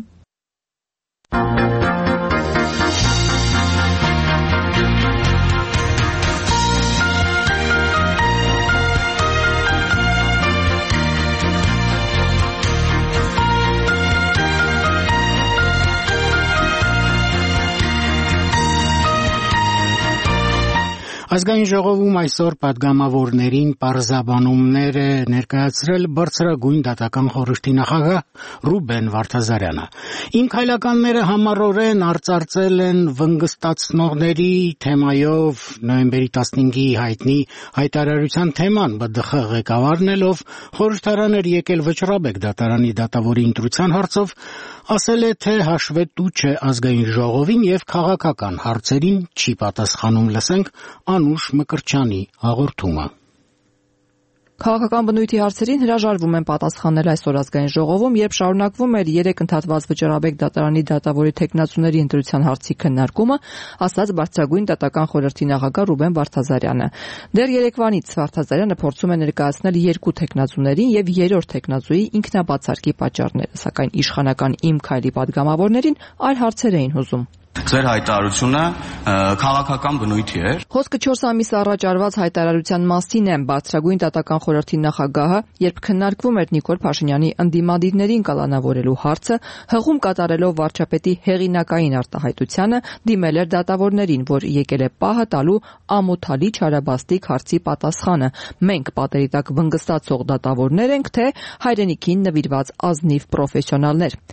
Ազգային ժողովում այսօր падգամավորներին պարզաբանումներ է ներկայացրել բարձրագույն դատական խորհրդի նախագահ Ռուբեն Վարդազարյանը։ Իմ քայլականները համառորեն արծարծել են վնգստացնողների թեմայով նոյեմբերի 15-ի հայտնի հայտարարության թեման ԲԴԽ ղեկավարն էլ, ով խորհրդարան էր եկել Վճռաբեկ դատարանի դատավորի ընտրության հարցով, ասել է, թե հաշվետու չէ ազգային ժողովին եւ քաղաքական հարցերին չի պատասխանում։ Լսենք Անուշ Մկրտչյանի հաղորդումը։ Քաղաքական բնույթի հարցերին հրաժարվում են պատասխանել այսօր ազգային ժողովում, երբ շարունակվում էր 3 ընդհատված Վճռաբեկ դատարանի դատավորի թեկնածուների ընտրության հարցի քննարկումը, ասաց բարձրագույն դատական խորհրդի նախագահ Ռուբեն Վարդազարյանը։ Դեռ երեկվանից Վարդազարյանը փորձում է ներկայացնել 2 թեկնածուներին եւ 3-րդ թեկնածուի ինքնաբացարկի պատճառները, սակայն իշխանական Իմ քայլի падգամավորներին այլ հարցեր էին հուզում։ Ձեր հայտարարությունը քաղաքական բնույթի էր։ Խոսքը 4 ամիս առաջ արված հայտարարության մասին է բարձրագույն դատական խորհրդի նախագահը, երբ քննարկվում էր Նիկոլ Փաշինյանի ընդդիմադիրներին կալանավորելու հարցը, հղում կատարելով վարչապետի հեղինակային արտահայտությանը, դիմել էր դատավորներին, որ եկել է պահը տալու ամոթալի չարաբաստիկ հարցի պատասխանը։ Մենք պատերի տակ վնգստացող դատավորներ ենք, թե հայրենիքին նվիրված ազնիվ պրոֆեսիոնալներ։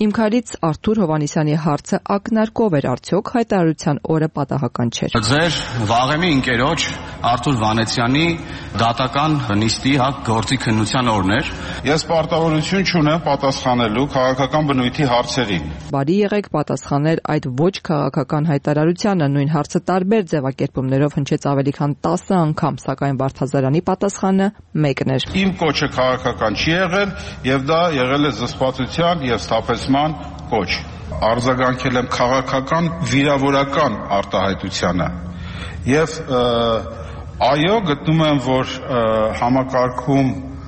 Իմքալից Արթուր Հովանիսյանի հարցը ակնարկով էր արդյոք հայտարարության օրը պատահական չէր։ Ձեր վաղեմի ընկերոջ Արթուր Վանեցյանի դատական նիստի գործի քննության օրն էր։ Ես պարտավորություն չունեմ պատասխանելու քաղաքական բնույթի հարցերին։ Բարի եղեք պատասխանել այդ ոչ քաղաքական հայտարարությանը, նույն հարցը տարբեր ձևակերպումներով հնչեց ավելի քան 10 անգամ, սակայն Վարդազարյանի պատասխանը մեկն էր։ Իմ կոչը քաղաքական չի եղել եւ դա եղել է զսպվածության եւ սթափեցման կոչ։ Արձագանքել եմ քաղաքական վիրավորական արտահայտությանը եւ այո, գտնում եմ, որ համակարգում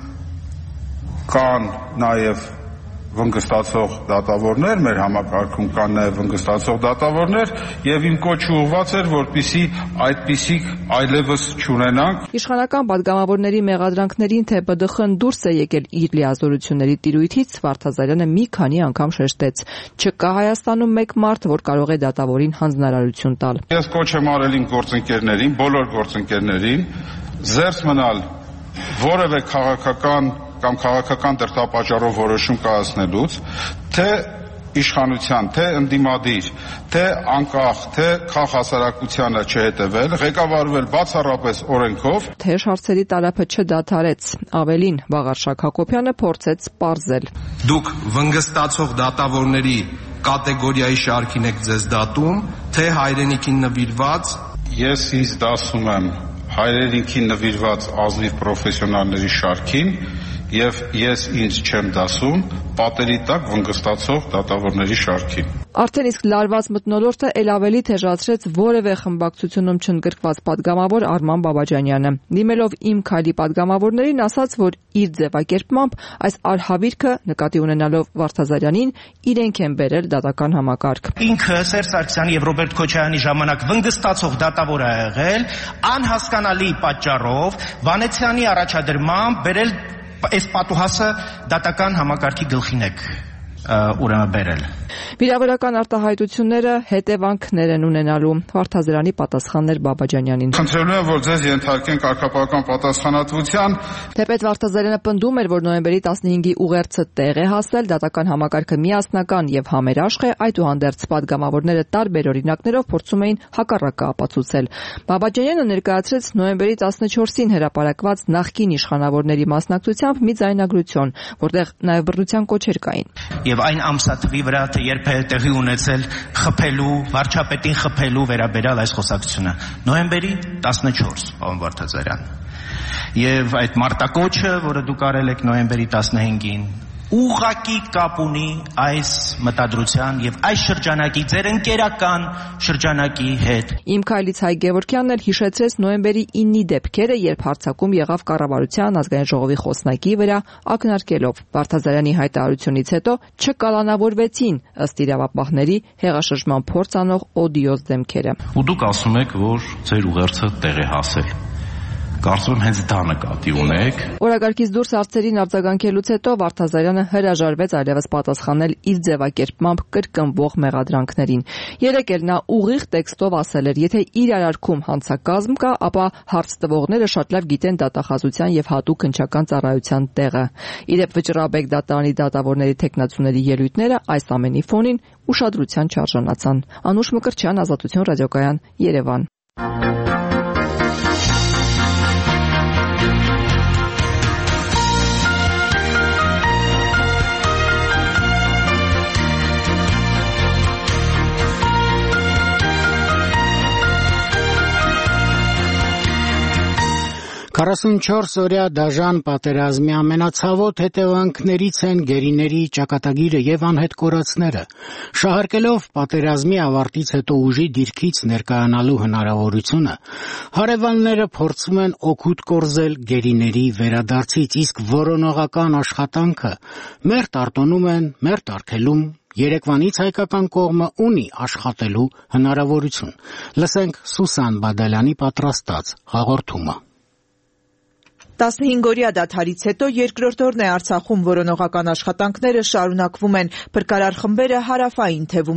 կան նաեւ վնգստացող դատավորներ, մեր համակարգում կան նաև վնգստացող դատավորներ եւ իմ կոչը ուղղված էր, որպեսզի այդպիսիք այլևս չունենանք։ Իշխանական падգամավորների մեղադրանքներին, թե ԲԴԽ-ն դուրս է եկել իր լիազորությունների տիրույթից, Վարդազարյանը մի քանի անգամ շեշտեց. չկա Հայաստանում մեկ մարդ, որ կարող է դատավորին հանձնարարություն տալ։ Ես կոչ եմ արել իմ գործընկերներին, բոլոր գործընկերներին, զերծ մնալ որևէ քաղաքական կամ քաղաքական դրդապատճառով որոշում կայացնելուց, թե իշխանության, թե ընդդիմադիր, թե անկախ, թե քաղաքասարակությանը չհետևել, ղեկավարվել բացառապես օրենքով։ Թեժ հարցերի տարափը չդադարեց, ավելին Վաղարշակ Հակոբյանը փորձեց պարզել։ Դուք վնգստացող դատավորների կատեգորիայի շարքին եք ձեզ դատում, թե հայրենիքին նվիրված։ Ես ինձ դասում եմ հայրենիքին նվիրված ազնիվ պրոֆեսիոնալների շարքին եւ ես ինձ չեմ դասում պատերի տակ վնգստացող դատավորների շարքին։ Արդեն իսկ լարված մթնոլորտը ել ավելի թեժացրեց որևէ խմբակցությունում չընդգրկված падգամավոր Արման Բաբաջանյանը։ Դիմելով Իմ քայլի падգամավորներին ասաց, որ իր ձևակերպմամբ այս արհավիրքը նկատի ունենալով Վարդազարյանին իրենք են բերել դատական համակարգ։ Ինքը Սերժ Սարգսյանի եւ Ռոբերտ Քոչարյանի ժամանակ վնգստացող դատավոր ա եղել, անհասկանալի պատճառով Վանեցյանի առաջադրմամբ բերել այս պատուհասը դատական համակարգի գլխին եք ուրեմն բերել։ Վիրավորական արտահայտությունները հետևանքներ են ունենալու։ Վարդազարյանի պատասխաններ Բաբաջանյանին։ Խնդրելու եմ, որ ձեզ ենթարկեն կարգապահական պատասխանատվության։ Թեպետ Վարդազարյանը պնդում էր, որ նոյեմբերի 15-ի ուղերձը տեղ է հասել, դատական համակարգը միասնական եւ համերաշխ է, այդուհանդերձ падգամավորները տարբեր օրինակներով փորձում էին հակառակը ապացուցել։ Բաբաջանյանը ներկայացրեց նոյեմբերի 14-ին հրապարակված նախկին իշխանավորների մասնակցությամբ մի ձայնագրություն, որտեղ նաեւ բռնության կոչեր կային։ Եվ այն ամսաթվի վրա, թե երբ է տեղի ունեցել խփելու, վարչապետին խփելու վերաբերյալ այս խոսակցությունը, նոյեմբերի 14, պարոն Վարդազարյան։ Եվ այդ մարտակոչը, որը դուք արել եք նոյեմբերի 15-ին, ուղղակի կապ ունի այս մտադրության եւ այս շրջանակի ձեր ընկերական շրջանակի հետ։ Իմ քայլից Հայ Գևորգյանն էլ հիշեցրեց նոյեմբերի 9-ի դեպքերը, երբ հարձակում եղավ կառավարության ազգային ժողովի խոսնակի վրա, ակնարկելով Վարդազարյանի հայտարարությունից հետո չկալանավորվեցին ըստ իրավապահների հեղաշրջման փորձ անող օդիոզ դեմքերը։ Ու դուք ասում եք, որ ձեր ուղերձը տեղ է հասել։ Կարծում եմ հենց դա նկատի ունեք։ Օրակարգից դուրս հարցերին արձագանքելուց հետո Վարդազարյանը հրաժարվեց այլևս պատասխանել իր ձևակերպմամբ կրկնվող մեղադրանքներին։ Երեկ էլ նա ուղիղ տեքստով ասել էր, եթե իր արարքում հանցակազմ կա, ապա հարց տվողները շատ լավ գիտեն դատախազության եւ հատուկ հնչական ծառայության տեղը։ Իդեպ Վճռաբեկ դատարանի դատավորների թեկնածուների ելույթները այս ամենի ֆոնին ուշադրության չարժանացան։ Անուշ Մկրտչյան, Ազատություն ռադիոկայան, Երևան։ Օրյա դաժան պատերազմի ամենացավոտ հետևանքներից են գերիների ճակատագիրը եւ անհետ կորածները։ Շահարկելով պատերազմի ավարտից հետո ուժի դիրքից ներկայանալու հնարավորությունը, հարևանները փորձում են օգուտ կորզել գերիների վերադարձից, իսկ որոնողական աշխատանքը մերթ արտոնում են, մերթ արգելում։ Երեկվանից հայկական կողմը ունի աշխատելու հնարավորություն։ Լսենք Սուսան Բադալյանի պատրաստած հաղորդումը։ 15-օրյա դադարից հետո երկրորդ օրն է Արցախում որոնողական աշխատանքները շարունակվում են, փրկարար խմբերը հարավային թևում են։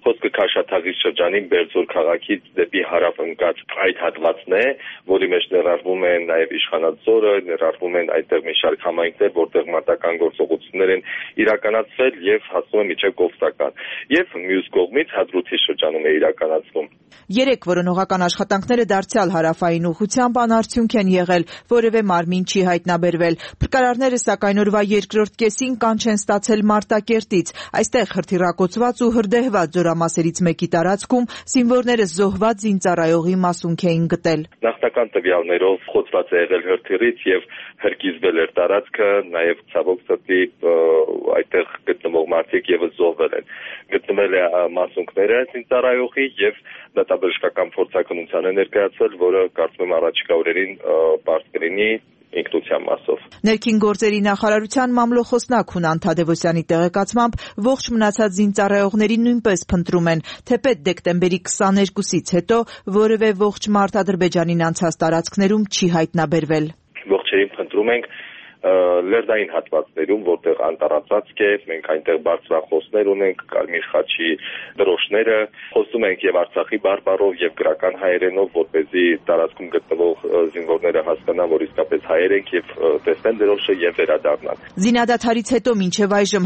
Խոսքը Քաշաթաղի շրջանի Բերձոր քաղաքից դեպի հարավ ընկած այդ հատվածն է, որի մեջ ներառվում են նաև Իշխանաձորը, ներառվում են այդտեղ մի շարք համայնքներ, որտեղ մատական գործողություններ են իրականացվել եւ հասնում են մինչեւ Կովսական։ Եվ մյուս կողմից Հադրութի շրջանում է իրականացվում։ 3 որոնողական աշխատանքները դարձյալ հարավային ուղղությամբ անարդյունք են եղել, որևէ մարմին չի հայտնաբերվել։ Փրկարարները սակայն օրվա երկրորդ կեսին կանչ են ստացել Մարտակերտից։ Այստեղ հրթիռակոծված ու հրդեհված զորամասերից մեկի տարածքում զինվորները զոհված զինծառայողի մասունք էին գտել։ Նախնական տվյալներով խոցված է եղել հրթիռից եւ հրկիզվել էր տարածքը, նաեւ ցավոք սրտի այդտեղ գտնվող մարդիկ եւս զոհվել են։ Գտնվել է մասունքները զինծառայողի եւ դատաբժշկական փորձակնության է ներկայացվել, որը կարծում եմ առաջիկա օրերին բարձ կլինի ինքնության մասով։ Ներքին գործերի նախարարության մամլոխոսնակ Հունան Թադևոսյանի տեղեկացմամբ ողջ մնացած զինծառայողներին նույնպես փնտրում են, թեպետ դեկտեմբերի 22-ից հետո որևէ ողջ մարդ Ադրբեջանին անցած տարածքներում չի հայտնաբերվել։ Ողջերին փնտրում ենք լերդային հատվածներում, որտեղ անտառածածկ է, մենք այնտեղ բարձրախոսներ ունենք, Կարմիր խաչի դրոշները, խոսում ենք եւ Արցախի բարբառով եւ գրական հայերենով, որպեսզի տարածքում գտնվող զինվորները հասկանան, որ իսկապես հայեր ենք եւ տեսնեն դրոշը եւ վերադառնան։ Զինադադարից հետո մինչև այժմ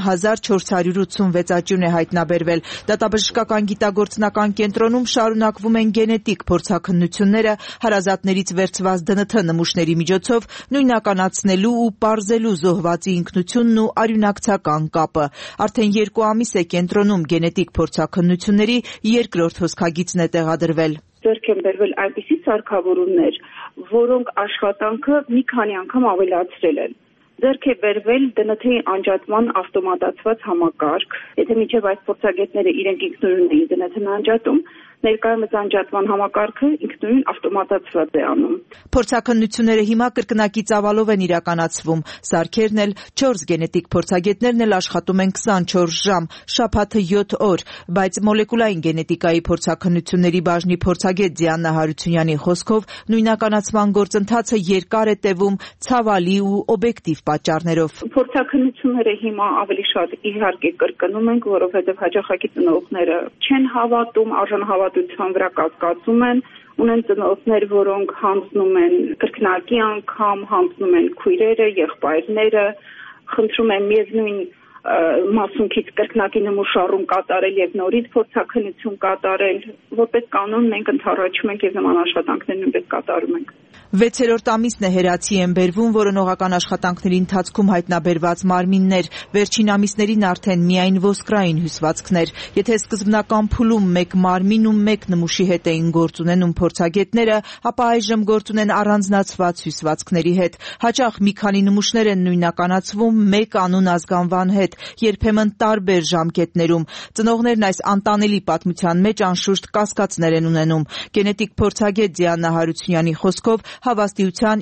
1486 աճյուն է հայտնաբերվել։ Դատաբժշկական գիտագործնական կենտրոնում շարունակվում են գենետիկ փորձաքննությունները հարազատներից վերցված ԴՆԹ նմուշների միջոցով նույնականացնելու ու պարզելու զոհվածի ինքնությունն ու արյունակցական կապը։ Արդեն 2 ամիս է կենտրոնում գենետիկ փորձաքննությունների երկրորդ հոսքագիծն է տեղադրվել։ Ձեռք են բերվել այնպիսի սարքավորումներ, որոնք աշխատանքը մի քանի անգամ ավելացրել են։ Ձեռք է բերվել ԴՆԹ-ի անջատման ավտոմատացված համակարգ։ Եթե մինչև այս փորձագետները իրենք ինքնուրույն էին ԴՆԹ-ն անջատում, ներկայումս անջատման համակարգը ինքնուրույն ավտոմատացված է անում։ Փորձաքննությունները հիմա կրկնակի ծավալով են իրականացվում։ Սարքերն էլ 4 գենետիկ փորձագետներն էլ աշխատում են 24 ժամ, շաբաթը 7 օր, բայց մոլեկուլային գենետիկայի փորձաքննությունների բաժնի փորձագետ Դիանա Հարությունյանի խոսքով նույնականացման գործընթացը երկար է տևում ցավալի ու օբյեկտիվ պատճառներով։ Փորձաքննությունները հիմա ավելի շատ իհարկե կրկնում ենք, որովհետև հաճախակի ծնողները չեն հավատում, արժանահավատության վրա կասկածում են, ունեն ծնողներ, որոնք հանձնում են կրկնակի անգամ, հանձնում են քույրերը, եղբայրները, խնդրում են միևնույն մասունքից կրկնակի նմուշառում կատարել եւ նորից փորձաքննություն կատարել։ Որպես կանոն մենք ընդառաջում ենք եւ նման աշխատանքներ նույնպես կատարում ենք։ 6-րդ ամիսն է հերացի են բերվում որոնողական աշխատանքների ընթացքում հայտնաբերված մարմիններ, վերջին ամիսներին արդեն միայն ոսկրային հյուսվածքներ։ Եթե սկզբնական փուլում 1 մարմին ու 1 նմուշի հետ էին գործ ունենում փորձագետները, ապա այժմ գործ ունեն առանձնացված հյուսվածքների հետ։ Հաճախ մի քանի նմուշներ են նույնականացվում 1 անուն ազգանվան հետ, երբեմն տարբեր ժամկետներում։ Ծնողներն այս անտանելի պատմության մեջ անշուշտ կասկածներ են ունենում։ Գենետիկ փորձագետ Դիանա Հարությունյանի խոսքով հավաստիության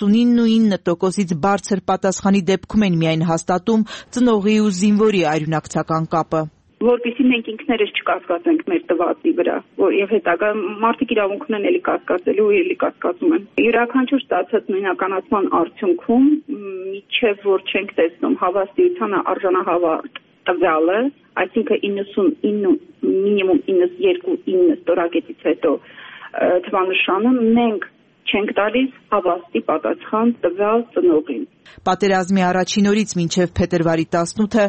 99.9%-ից բարձր պատասխանի դեպքում են միայն հաստատում ծնողի ու զինվորի արյունակցական կապը։ Որպեսզի մենք ինքներս չկասկածենք մեր տվածի վրա, եւ հետագա մարդիկ իրավունք ունեն էլի կասկածելու ու էլի կասկածում են։ Յուրաքանչյուր ստացած նույնականացման արդյունքում միջև որ չենք տեսնում հավաստիությանը արժանահավատ տվյալը, այսինքն 99 մինիմում 92-9 ստորակետից հետո թվանշանը մենք չենք տալիս հավաստի պատասխան տվյալ ծնողին։ Պատերազմի առաջին օրից մինչև փետրվարի 18-ը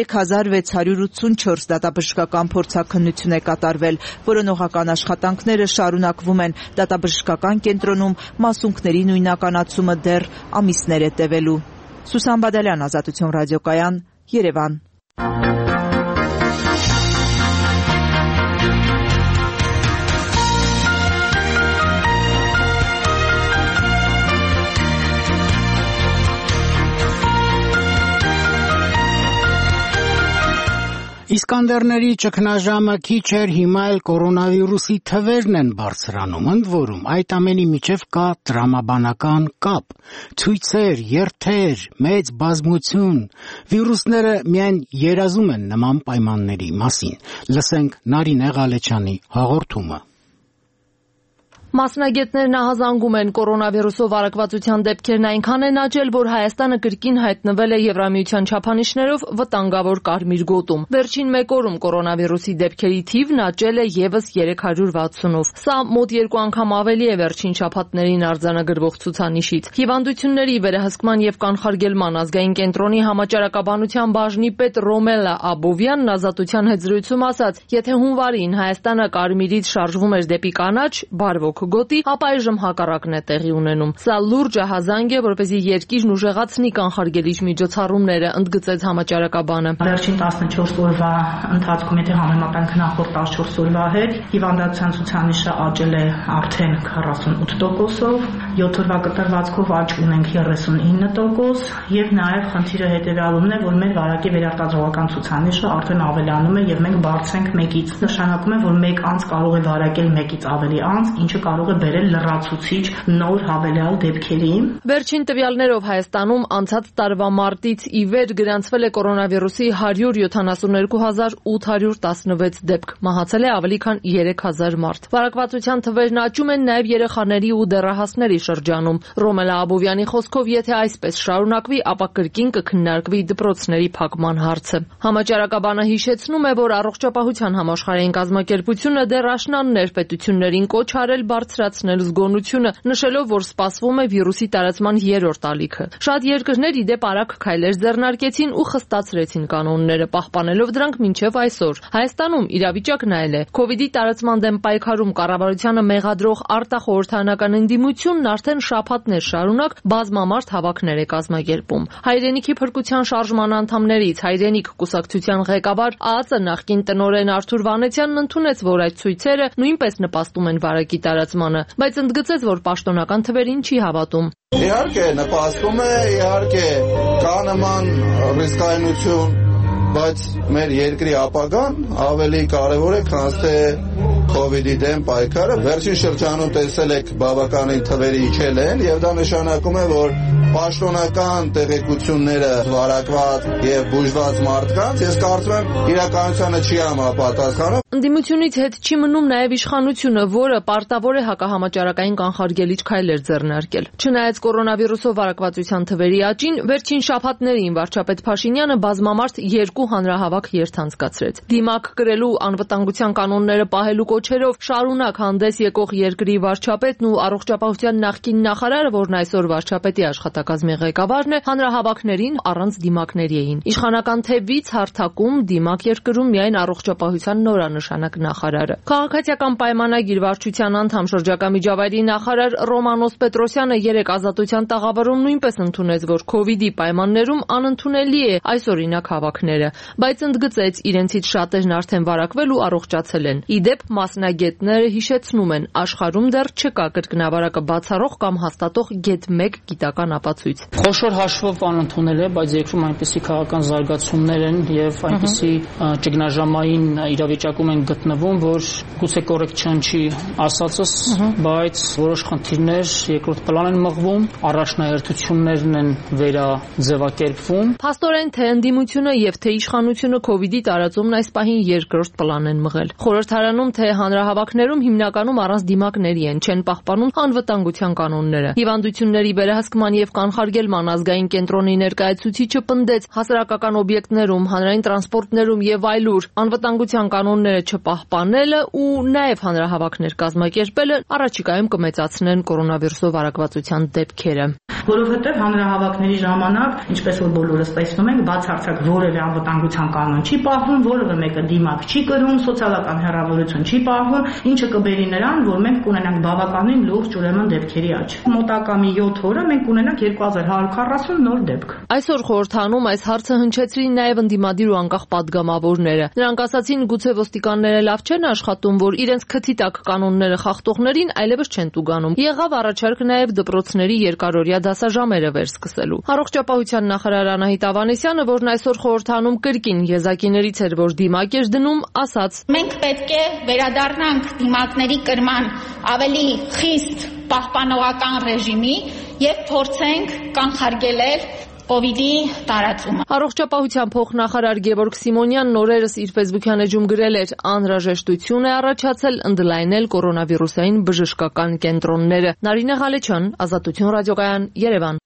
3684 դատաբժշկական փորձաքննություն է կատարվել։ Որոնողական աշխատանքները շարունակվում են։ Դատաբժշկական կենտրոնում մասունքների նույնականացումը դեռ ամիսներ է տևելու։ Սուսան Բադալյան, Ազատություն ռադիոկայան, Երևան։ Իսկանդերների ճգնաժամը քիչ էր, հիմա էլ կորոնավիրուսի թվերն են բարձրանում, ընդ որում այդ ամենի միջև կա տրամաբանական կապ, ցույցեր, երթեր, մեծ բազմություն, վիրուսները միայն երազում են նման պայմանների մասին։ Լսենք Նարինե Ղալեչյանի հաղորդումը։ Մասնագետներն ահազանգում են կորոնավիրուսով վարակվածության դեպքերն այնքան են աճել, որ Հայաստանը կրկին հայտնվել է Եվրամիության չափանիշներով վտանգավոր կարմիր գոտում։ Վերջին մեկ օրում կորոնավիրուսի դեպքերի թիվն աճել է եւս 360-ով։ Սա մոտ 2 անգամ ավելի է վերջին շաբաթներին արձանագրվող ցուցանիշից։ Հիվանդությունների վերահսկման եւ կանխարգելման ազգային կենտրոնի համաճարակաբանության բաժնի պետ Ռոմելա Աբովյանն Ազատության հետ զրույցում ասաց, եթե հունվարին Հայաստանը կարմիրից շարժվում էր դեպի կանաչ, բարվոք գոտի, ապա այժմ հակառակն է տեղի ունենում։ Սա լուրջ ահազանգ է, որպեսզի երկիրն ուժեղացնի կանխարգելիչ միջոցառումները, ընդգծեց համաճարակաբանը։ Վերջին 14 օրվա ընթացքում, եթե համեմատենք նախորդ 14 օրվա հետ, հիվանդության ցուցանիշը աճել է արդեն 48%-ով, 7 օրվա կտրվածքով աճ ունենք 39% եւ նաեւ խնդիրը հետեւյալն է, որ մեր վարակի վերարտադրողական ցուցանիշը արդեն ավելանում է եւ մենք բարձրենք 1-ից։ Նշանակում է, որ 1 անց կարող է վարակել 1-ից ավելի անց, ինչը կարող է բերել լրացուցիչ նոր հավելյալ դեպքերի։ Վերջին տվյալներով Հայաստանում անցած տարվա մարտից ի վեր գրանցվել է կորոնավիրուսի 172,816 դեպք։ Մահացել է ավելի քան 3000 մարդ։ Վարակվածության թվերն աճում են նաև երեխաների ու դեռահասների շրջանում։ Ռոմելա Աբովյանի խոսքով, եթե այսպես շարունակվի, ապա կրկին կքննարկվի դպրոցների փակման հարցը։ Համաճարակաբանը հիշեցնում է, որ առողջապահության համաշխարհային կազմակերպությունը դեռ աշնանն էր պետություններին կոչ արել բարձրացնել զգոնությունը, նշելով, որ սպասվում է վիրուսի տարածման 3-րդ ալիքը։ Շատ երկրներ ի դեպ արագ քայլեր ձեռնարկեցին ու խստացրեցին կանոնները, պահպանելով դրանք մինչև այսօր։ Հայաստանում իրավիճակն այլ է։ Քովիդի տարածման դեմ պայքարում կառավարությանը մեղադրող արտախորհրդարանական ընդդիմությունն արդեն շաբաթներ շարունակ բազմամարդ հավաքներ է կազմակերպում։ Հայրենիքի փրկության շարժման անդամներից Հայրենիք կուսակցության ղեկավար ԱԱԾ նախկին տնօրեն Արթուր Վանեցյանն ընդունեց, որ այդ ցույցերը նույնպես նպաստում են վարակի տարածմանը, բայց ընդգծեց, որ պաշտոնական թվերին չի հավատում։ Իհարկե նպաստում է, իհարկե կա նման ռիսկայնություն, բայց մեր երկրի ապագան ավելի կարևոր է, քան թե COVID-ի դեմ պայքարը։ Վերջին շրջանում տեսել եք բավականին թվերի իջել են եւ դա նշանակում է, որ պաշտոնական տեղեկությունները վարակված եւ բուժված մարդկանց, ես կարծում եմ, իրականությանը չի համապատասխանում։ Ընդդիմությունից հետ չի մնում նաև իշխանությունը, որը պարտավոր է հակահամաճարակային կանխարգելիչ քայլեր ձեռնարկել։ Չնայած կորոնավիրուսով վարակվածության թվերի աճին, վերջին շաբաթներին վարչապետ Փաշինյանը բազմամարդ 2 հանրահավաք երթանցկացրեց։ Դիմակ կրելու անվտանգության կանոնները պահելու կոչերով շարունակ հանդես եկող երկրի վարչապետն ու առողջապահության նախկին նախարարը, որն այսօր վարչապետի աշխատակազմի ղեկավարն է, հանրահավաքներին առանց դիմակների էին։ Իշխանական թևից հարթակում դիմակ երկրում միայն առողջապահության նորանշանակ նախարարը։ Քաղաքացիական պայմանագիր վարչության անդամ շրջակա միջավայրի նախարար Ռոմանոս Պետրոսյանը երեկ Ազատության տաղավարում նույնպես ընդունեց, որ COVID-ի պայմաններում անընդունելի է այսօրինակ հավաքները, բայց ընդգծեց, իրենցից շատերն արդեն վարակվել ու առողջացել են։ Ի դեպ, մասնագետները հիշեցնում են, աշխարհում դեռ չկա կրկնավարակը բացառող կամ հաստատող գեթ-1 գիտական ապացույց։ Խոշոր հաշվով անընդունել է, բայց երկրում այնպիսի քաղաքական զարգացումներ են եւ այնպիսի ճգնաժամային իրավիճակում են գտնվում, որ գուցե կոռեկտ չի ասածս, բայց որոշ խնդիրներ երկրորդ պլան են մղվում, առաջնահերթություններն են վերաձևակերպվում։ Փաստորեն թե ընդդիմությունը եւ թե իշխանությունը COVID-ի տարածումն այս պահին երկրորդ պլան են մղել։ Խորհրդարանում թե հանրահավաքներում հիմնականում առանց դիմակների են, չեն պահպանում անվտանգության կանոնները։ Հիվանդությունների վերահսկման եւ կանխարգելման ազգային կենտրոնի ներկայացուցիչը պնդեց, հասարակական օբյեկտներում, հանրային տրանսպորտներում եւ այլուր անվտանգության կանոնները չպահպանելը ու նաեւ հանրահավաքներ կազմակերպելը առաջիկայում կմեծացնեն կորոնավիրուսով վարակվածության դեպքերը։ Որովհետև հանրահավաքների ժամանակ, ինչպես որ բոլորս տեսնում ենք, բացարձակ որևէ անվտանգության կանոն չի պահվում, որևէ մեկը դիմակ չի կրում, սոցիալական հեռավորություն չի պահվում, ինչը կբերի նրան, որ մենք կունենանք բավականին լուրջ ուրեմն դեպքերի աճ։ Մոտակա մի 7 օրը մենք կունենանք 2140 նոր դեպք։ Այսօր խորհրդանում այս հարցը հնչեցրին նաև ընդդիմադիր ու անկախ պատգամավորները։ Նրանք ասացին, գուցե ոստիկանները լավ չեն աշխատում, որ իրենց քթի տակ կանոնները խախտողներին այլևս չեն տուգանում։ Եղավ առաջարկ նաև դպրոցների երկարօրյա դասաժամերը վերսկսելու։ Առողջապահության նախարար Անահիտ Ավանեսյանը, որն այսօր խորհրդանում կրկին եզակիներից էր, որ դիմակ էր դնում, ասաց. Մենք պետք է վերադառնանք դիմակների կրման ավելի խիստ պահպանողական ռեժիմի եւ փորձենք կանխարգելել կոവിഡ്ի տարածումը։ Առողջապահության փոխնախարար Գևորգ Սիմոնյանն օրերս իր Facebook-յան էջում գրել էր. անհրաժեշտություն է առաջացել ընդլայնել կորոնավիրուսային բժշկական կենտրոնները։ Նարինե Ղալեչյան, Ազատություն ռադիոկայան, Երևան։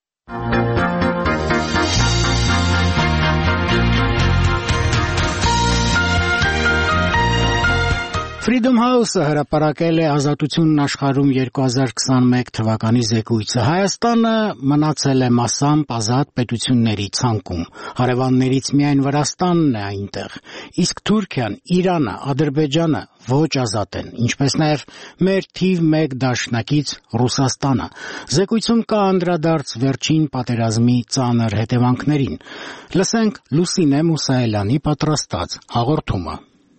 Freedom House-ը հրապարակել է Ազատությունն աշխարհում 2021 թվականի զեկույցը։ Հայաստանը մնացել է մասամբ ազատ պետությունների ցանկում։ Հարևաններից միայն Վրաստանն է այնտեղ։ Իսկ Թուրքիան, Իրանը, Ադրբեջանը ոչ ազատ են, ինչպես նաև մեր թիվ 1 դաշնակից Ռուսաստանը։ Զեկույցում կա անդրադարձ վերջին պատերազմի ծանր հետևանքներին։ Լսենք Լուսինե Մուսայելյանի պատրաստած հաղորդումը։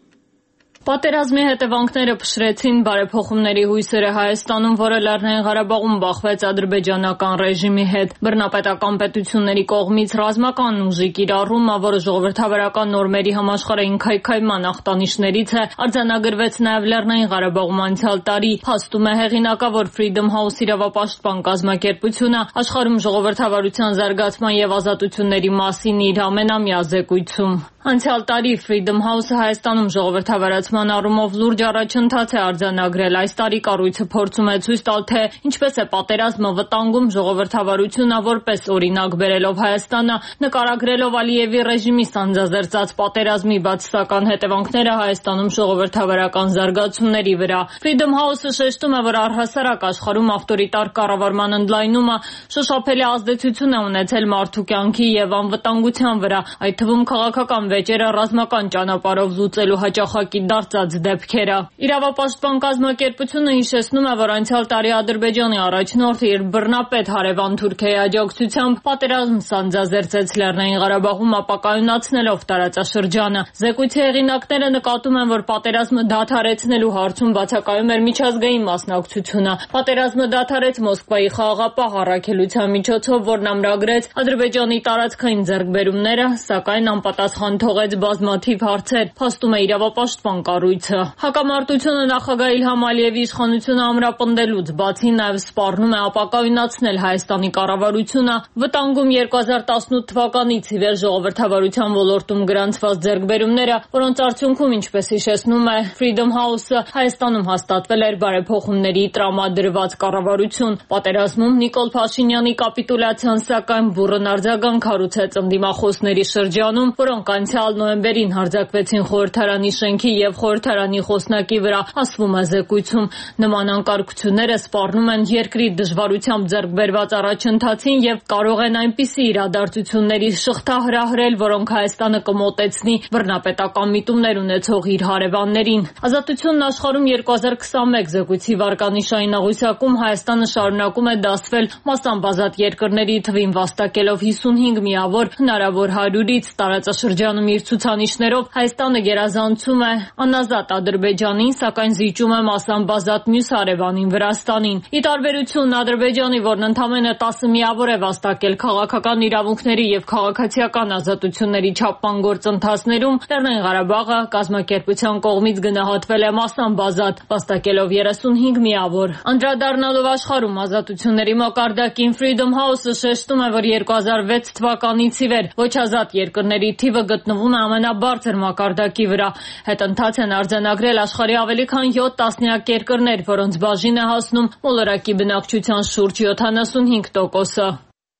Պատերազմի հետևանքները փշրեցին բարեփոխումների հույսերը Հայաստանում, որը Լեռնային Ղարաբաղում բախվեց ադրբեջանական ռեժիմի հետ։ Բռնապետական պետությունների կողմից ռազմական ուժի կիրառումը, որը ժողովրդավարական նորմերի համաշխարհային քայքայման ախտանիշներից է, արձանագրվեց նաև Լեռնային Ղարաբաղում անցյալ տարի, փաստում է հեղինակավոր Freedom House իրավապաշտպան կազմակերպությունը աշխարհում ժողովրդավարության զարգացման եւ ազատությունների մասին իր ամենամյա զեկույցում։ Անցյալ տարի Freedom House-ը Հայաստանում ժողովրդավարացման առումով լուրջ առաջընթաց է արձանագրել։ Այս տարի կառույցը փորձում է ցույց տալ, թե ինչպես է պատերազմը վտանգում ժողովրդավարությունը, որպես օրինակ բերելով Հայաստանը, նկարագրելով Ալիևի ռեժիմի սանձազերծած պատերազմի բացասական հետևանքները Հայաստանում ժողովրդավարական զարգացումների վրա։ Freedom House-ը շեշտում է, որ առհասարակ աշխարհում ավտորիտար կառավարման ընդլայնումը շոշափելի ազդեցություն է ունեցել մարդու կյանքի եւ անվտանգության վրա, այդ թվում քաղաքական վեճերը ռազմական ճանապարհով լուծելու հաճախակի դարձած դեպքերը։ Իրավապաշտպան կազմակերպությունը հիշեցնում է, որ անցյալ տարի Ադրբեջանի առաջնորդը իր բռնապետ հարևան Թուրքիայի աջակցությամբ պատերազմ սանձազերծեց Լեռնային Ղարաբաղում, ապակայունացնելով տարածաշրջանը։ Զեկույցի հեղինակները նկատում են, որ պատերազմը դադարեցնելու հարցում բացակայում էր միջազգային մասնակցությունը։ Պատերազմը դադարեց Մոսկվայի խաղաղապահ առաքելության միջոցով, որն ամրագրեց Ադրբեջանի տարածքային ձեռքբերումները, սակայն անպատասխան թողեց բազմաթիվ հարցեր, փաստում է իրավապաշտպան կառույցը։ Հակամարտությունը նախագահ Իլհամ Ալիևի իշխանությունը ամրապնդելուց բացի նաև սպառնում է ապակայունացնել Հայաստանի կառավարությունը, վտանգում 2018 թվականից ի վեր ժողովրդավարության ոլորտում գրանցված ձեռքբերումները, որոնց արդյունքում, ինչպես հիշեցնում է Freedom House-ը, Հայաստանում հաստատվել էր բարեփոխումների տրամադրված կառավարություն։ Պատերազմում Նիկոլ Փաշինյանի կապիտուլյացիան սակայն բուռն արձագանք հարուցեց ընդդիմախոսների շրջանում, որոնք անցյալ նոյեմբերին հարձակվեցին խորհրդարանի շենքի եւ խորհրդարանի խոսնակի վրա, ասվում է զեկույցում։ Նման անկարգությունները սպառնում են երկրի դժվարությամբ ձեռք բերված առաջընթացին եւ կարող են այնպիսի իրադարձությունների շղթա հրահրել, որոնք Հայաստանը կմոտեցնի բռնապետական միտումներ ունեցող իր հարևաններին։ Ազատությունն աշխարհում 2021 զեկույցի վարկանիշային աղյուսակում Հայաստանը շարունակում է դասվել մասամբ ազատ երկրների թվին վաստակելով 55 միավոր, հնարավոր 100-ից տարածաշրջանում իր ցուցանիշներով Հայաստանը գերազանցում է անազատ Ադրբեջանին, սակայն զիջում է մասամբ ազատ մյուս հարևանին Վրաստանին։ Ի տարբերություն Ադրբեջանի, որն ընդամենը 10 միավոր է վաստակել քաղաքական իրավունքների եւ քաղաքացիական ազատությունների չափման գործընթացներում, Լեռնային Ղարաբաղը կազմակերպության կողմից գնահատվել է մասամբ ազատ, վաստակելով 35 միավոր։ Անդրադառնալով աշխարհում ազատությունների մակարդակին, Freedom House-ը շեշտում է, որ 2006 թվականից ի վեր ոչ ազատ երկրների թիվը գտնվում է ամենաբարձր մակարդակի վրա։ Հետընթաց են արձանագրել աշխարհի ավելի քան 7 տասնյակ երկրներ, որոնց բաժին է հասնում մոլորակի բնակչության շուրջ 75%-ը։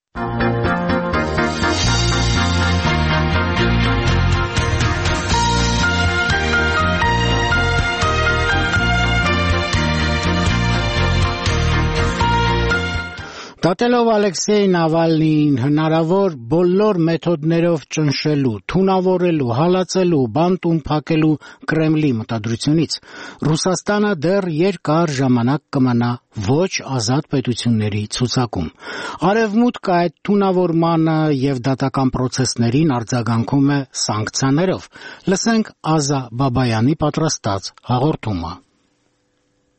Դատելով Ալեքսեյ Նավալնիին հնարավոր բոլոր մեթոդներով ճնշելու, թունավորելու, հալածելու, բանտում փակելու Կրեմլի մտադրությունից, Ռուսաստանը դեռ երկար ժամանակ կմնա ոչ ազատ պետությունների ցուցակում։ Արևմուտքը այդ թունավորմանը եւ դատական պրոցեսներին արձագանքում է սանկցիաներով։ Լսենք Ազա Բաբայանի պատրաստած հաղորդումը։